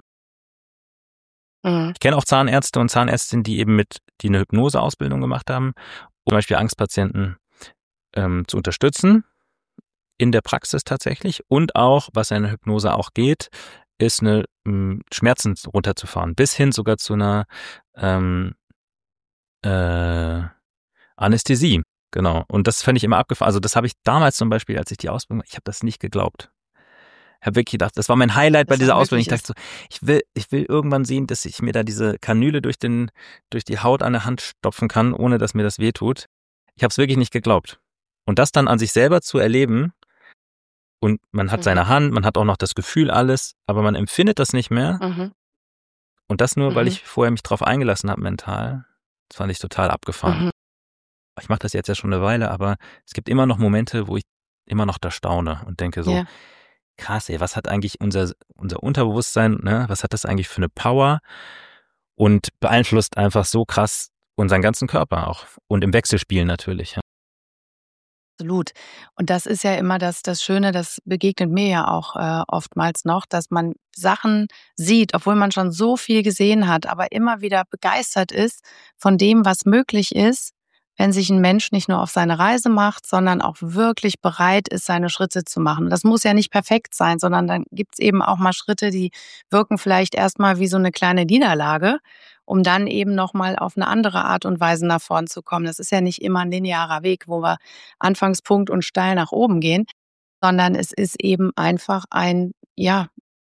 Mhm. Ich kenne auch Zahnärzte und Zahnärztinnen, die eben mit, die eine Hypnoseausbildung gemacht haben, um zum Beispiel Angstpatienten ähm, zu unterstützen, in der Praxis tatsächlich. Und auch, was in der Hypnose auch geht, ist eine ähm, Schmerzen runterzufahren, bis hin sogar zu einer ähm, äh, Anästhesie. Genau. Und das fand ich immer abgefahren. Also das habe ich damals zum Beispiel, als ich die Ausbildung, ich habe das nicht geglaubt. Ich habe wirklich gedacht, das war mein Highlight bei Das dieser auch Ausbildung. Ich möglich dachte so, ich will, ich will irgendwann sehen, dass ich mir da diese Kanüle durch den, durch die Haut an der Hand stopfen kann, ohne dass mir das wehtut. Ich habe es wirklich nicht geglaubt. Und das dann an sich selber zu erleben, und man hat Mhm. seine Hand, man hat auch noch das Gefühl alles, aber man empfindet das nicht mehr. Mhm. Und das nur, weil Mhm. ich vorher mich drauf eingelassen habe mental. Das fand ich total abgefahren. Mhm. Ich mache das jetzt ja schon eine Weile, aber es gibt immer noch Momente, wo ich immer noch da staune und denke so, Ja. krass, ey, was hat eigentlich unser, unser Unterbewusstsein, ne, was hat das eigentlich für eine Power und beeinflusst einfach so krass unseren ganzen Körper auch und im Wechselspiel natürlich. Ja. Absolut. Und das ist ja immer das das Schöne, das begegnet mir ja auch äh, oftmals noch, dass man Sachen sieht, obwohl man schon so viel gesehen hat, aber immer wieder begeistert ist von dem, was möglich ist, wenn sich ein Mensch nicht nur auf seine Reise macht, sondern auch wirklich bereit ist, seine Schritte zu machen. Das muss ja nicht perfekt sein, sondern dann gibt's eben auch mal Schritte, die wirken vielleicht erstmal wie so eine kleine Niederlage, um dann eben noch mal auf eine andere Art und Weise nach vorn zu kommen. Das ist ja nicht immer ein linearer Weg, wo wir Anfangspunkt und steil nach oben gehen, sondern es ist eben einfach ein, ja,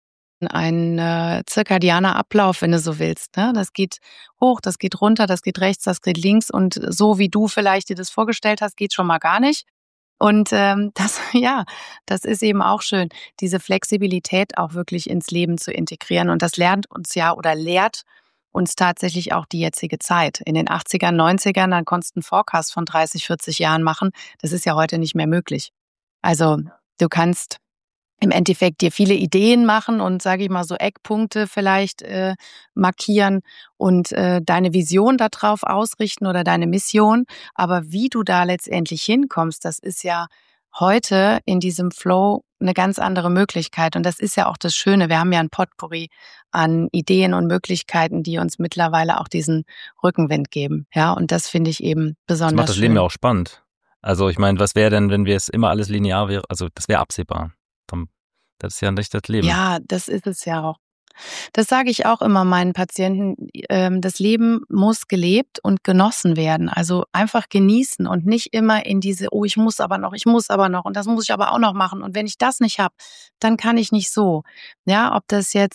ein äh, zirkadianer Ablauf, wenn du so willst. Ne? Das geht hoch, das geht runter, das geht rechts, das geht links und so wie du vielleicht dir das vorgestellt hast, geht schon mal gar nicht. Und ähm, das, ja, das ist eben auch schön, diese Flexibilität auch wirklich ins Leben zu integrieren. Und das lernt uns ja oder lehrt uns tatsächlich auch die jetzige Zeit. In den achtzigern, neunzigern, dann konntest du einen Forecast von dreißig, vierzig Jahren machen. Das ist ja heute nicht mehr möglich. Also du kannst im Endeffekt dir viele Ideen machen und, sage ich mal, so Eckpunkte vielleicht äh, markieren und äh, deine Vision darauf ausrichten oder deine Mission. Aber wie du da letztendlich hinkommst, das ist ja heute in diesem Flow eine ganz andere Möglichkeit. Und das ist ja auch das Schöne. Wir haben ja ein Potpourri an Ideen und Möglichkeiten, die uns mittlerweile auch diesen Rückenwind geben. Ja, und das finde ich eben Das macht besonders das Leben schön. ja auch spannend. Also ich meine, was wäre denn, wenn wir es immer alles linear wäre? Also das wäre absehbar. Dann, das ist ja nicht das Leben. Ja, das ist es ja auch. Das sage ich auch immer meinen Patienten. Ähm, das Leben muss gelebt und genossen werden. Also einfach genießen und nicht immer in diese, oh, ich muss aber noch, ich muss aber noch und das muss ich aber auch noch machen. Und wenn ich das nicht habe, dann kann ich nicht so. Ja, ob das jetzt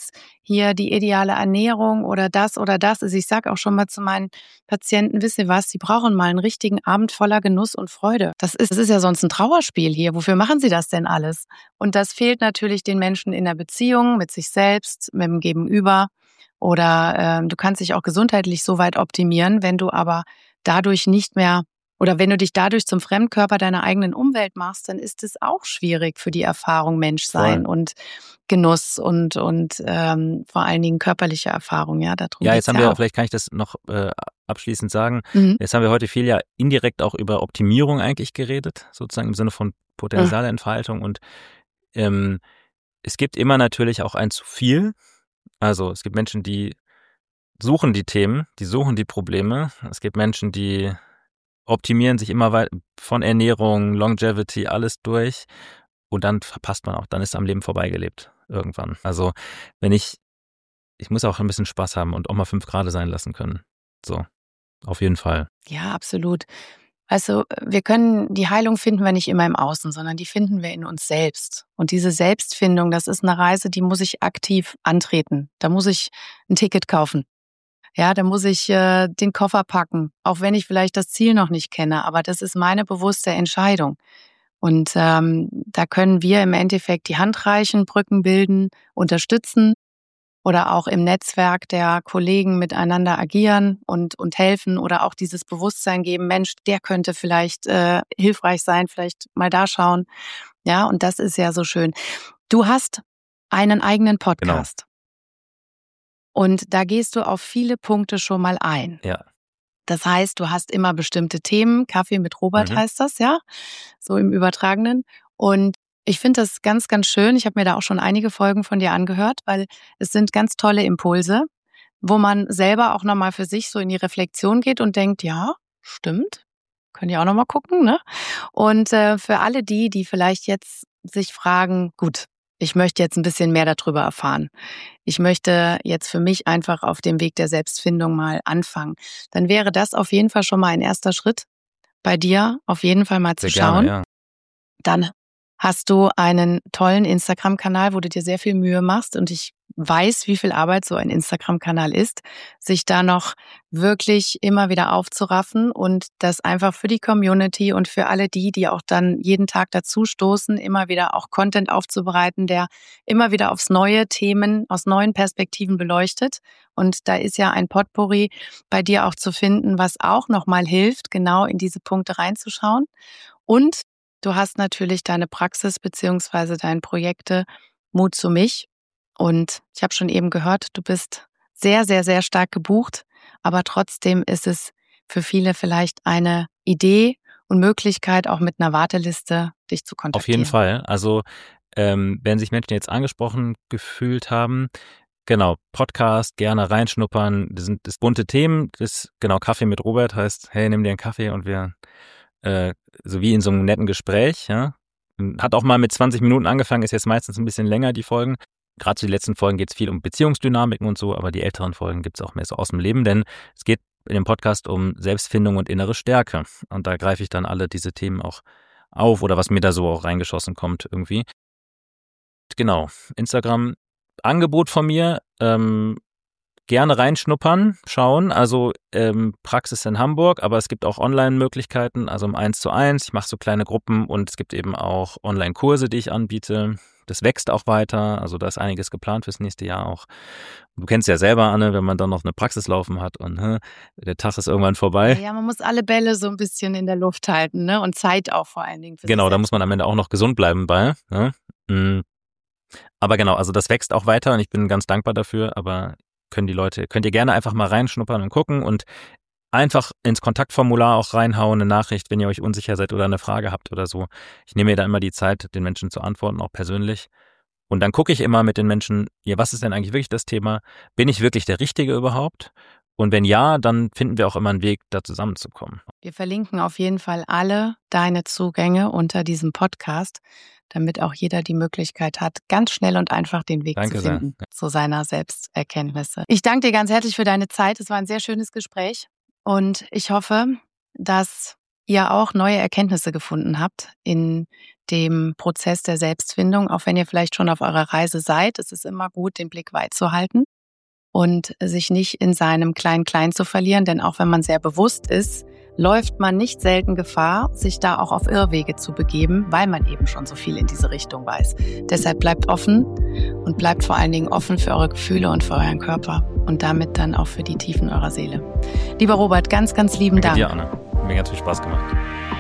hier die ideale Ernährung oder das oder das. Also ich sage auch schon mal zu meinen Patienten, wisst ihr was, sie brauchen mal einen richtigen Abend voller Genuss und Freude. Das ist, das ist ja sonst ein Trauerspiel hier. Wofür machen sie das denn alles? Und das fehlt natürlich den Menschen in der Beziehung mit sich selbst, mit dem Gegenüber. Oder ähm, du kannst dich auch gesundheitlich so weit optimieren, wenn du aber dadurch nicht mehr oder wenn du dich dadurch zum Fremdkörper deiner eigenen Umwelt machst, dann ist es auch schwierig für die Erfahrung Menschsein Voll. und Genuss und und ähm, vor allen Dingen körperliche Erfahrung. Ja, darum Ja, geht's jetzt haben ja wir, auch. vielleicht kann ich das noch äh, abschließend sagen, Mhm. jetzt haben wir heute viel ja indirekt auch über Optimierung eigentlich geredet, sozusagen im Sinne von Potenzialentfaltung und ähm, es gibt immer natürlich auch ein zu viel. Also es gibt Menschen, die suchen die Themen, die suchen die Probleme. Es gibt Menschen, die optimieren sich immer weiter von Ernährung, Longevity, alles durch und dann verpasst man auch, dann ist am Leben vorbeigelebt irgendwann. Also wenn ich, ich muss auch ein bisschen Spaß haben und auch mal fünf Grad sein lassen können. So, auf jeden Fall. Ja, absolut. Also, wir können die Heilung finden wir nicht immer im Außen, sondern die finden wir in uns selbst. Und diese Selbstfindung, das ist eine Reise, die muss ich aktiv antreten. Da muss ich ein Ticket kaufen. Ja, da muss ich äh, den Koffer packen, auch wenn ich vielleicht das Ziel noch nicht kenne. Aber das ist meine bewusste Entscheidung. Und ähm, da können wir im Endeffekt die Hand reichen, Brücken bilden, unterstützen oder auch im Netzwerk der Kollegen miteinander agieren und und helfen oder auch dieses Bewusstsein geben, Mensch, der könnte vielleicht äh, hilfreich sein, vielleicht mal da schauen. Ja, und das ist ja so schön. Du hast einen eigenen Genau. Podcast und da gehst du auf viele Punkte schon mal ein. Ja. Das heißt, du hast immer bestimmte Themen. Kaffee mit Robert Mhm. heißt das, ja, so im Übertragenen. Und ich finde das ganz, ganz schön. Ich habe mir da auch schon einige Folgen von dir angehört, weil es sind ganz tolle Impulse, wo man selber auch nochmal für sich so in die Reflexion geht und denkt, ja, stimmt, können ja auch nochmal gucken, ne? Und äh, für alle die, die vielleicht jetzt sich fragen, gut, ich möchte jetzt ein bisschen mehr darüber erfahren. Ich möchte jetzt für mich einfach auf dem Weg der Selbstfindung mal anfangen. Dann wäre das auf jeden Fall schon mal ein erster Schritt, bei dir auf jeden Fall mal zu Sehr gerne, schauen. ja. Dann hast du einen tollen Instagram-Kanal, wo du dir sehr viel Mühe machst und ich weiß, wie viel Arbeit so ein Instagram-Kanal ist, sich da noch wirklich immer wieder aufzuraffen und das einfach für die Community und für alle die, die auch dann jeden Tag dazu stoßen, immer wieder auch Content aufzubereiten, der immer wieder aufs neue Themen aus neuen Perspektiven beleuchtet. Und da ist ja ein Potpourri bei dir auch zu finden, was auch nochmal hilft, genau in diese Punkte reinzuschauen. Und du hast natürlich deine Praxis beziehungsweise deine Projekte Mut zu mich. Und ich habe schon eben gehört, du bist sehr, sehr, sehr stark gebucht. Aber trotzdem ist es für viele vielleicht eine Idee und Möglichkeit, auch mit einer Warteliste dich zu kontaktieren. Auf jeden Fall. Also ähm, wenn sich Menschen jetzt angesprochen gefühlt haben, genau, Podcast, gerne reinschnuppern. Das sind das bunte Themen. Das, genau, Kaffee mit Robert heißt, hey, nimm dir einen Kaffee und wir, äh, so wie in so einem netten Gespräch, ja. Hat auch mal mit zwanzig Minuten angefangen, ist jetzt meistens ein bisschen länger, die Folgen. Gerade zu den letzten Folgen geht es viel um Beziehungsdynamiken und so, aber die älteren Folgen gibt es auch mehr so aus dem Leben, denn es geht in dem Podcast um Selbstfindung und innere Stärke. Und da greife ich dann alle diese Themen auch auf oder was mir da so auch reingeschossen kommt irgendwie. Genau, Instagram, Angebot von mir, ähm, gerne reinschnuppern, schauen, also ähm, Praxis in Hamburg, aber es gibt auch Online-Möglichkeiten, also im eins zu eins, ich mache so kleine Gruppen und es gibt eben auch Online-Kurse, die ich anbiete. Das wächst auch weiter, also da ist einiges geplant fürs nächste Jahr auch. Du kennst ja selber, Anne, wenn man dann noch eine Praxis laufen hat und hä, der Tag ist irgendwann vorbei. Ja, man muss alle Bälle so ein bisschen in der Luft halten, ne? Und Zeit auch vor allen Dingen für Genau, sich da muss man am Ende auch noch gesund bleiben bei. Ne? Mhm. Aber genau, also das wächst auch weiter und ich bin ganz dankbar dafür, aber können die Leute, könnt ihr gerne einfach mal reinschnuppern und gucken und einfach ins Kontaktformular auch reinhauen, eine Nachricht, wenn ihr euch unsicher seid oder eine Frage habt oder so. Ich nehme mir da immer die Zeit, den Menschen zu antworten, auch persönlich. Und dann gucke ich immer mit den Menschen, ja, was ist denn eigentlich wirklich das Thema? Bin ich wirklich der Richtige überhaupt? Und wenn ja, dann finden wir auch immer einen Weg, da zusammenzukommen. Wir verlinken auf jeden Fall alle deine Zugänge unter diesem Podcast, damit auch jeder die Möglichkeit hat, ganz schnell und einfach den Weg Danke zu sehr. finden zu seiner Selbsterkenntnisse. Ich danke dir ganz herzlich für deine Zeit. Es war ein sehr schönes Gespräch und ich hoffe, dass ihr auch neue Erkenntnisse gefunden habt in dem Prozess der Selbstfindung, auch wenn ihr vielleicht schon auf eurer Reise seid. Es ist immer gut, den Blick weit zu halten und sich nicht in seinem Klein-Klein zu verlieren, denn auch wenn man sehr bewusst ist, läuft man nicht selten Gefahr, sich da auch auf Irrwege zu begeben, weil man eben schon so viel in diese Richtung weiß. Deshalb bleibt offen und bleibt vor allen Dingen offen für eure Gefühle und für euren Körper und damit dann auch für die Tiefen eurer Seele. Lieber Robert, ganz, ganz lieben Danke Dank. dir, Anna. Mir ganz viel Spaß gemacht.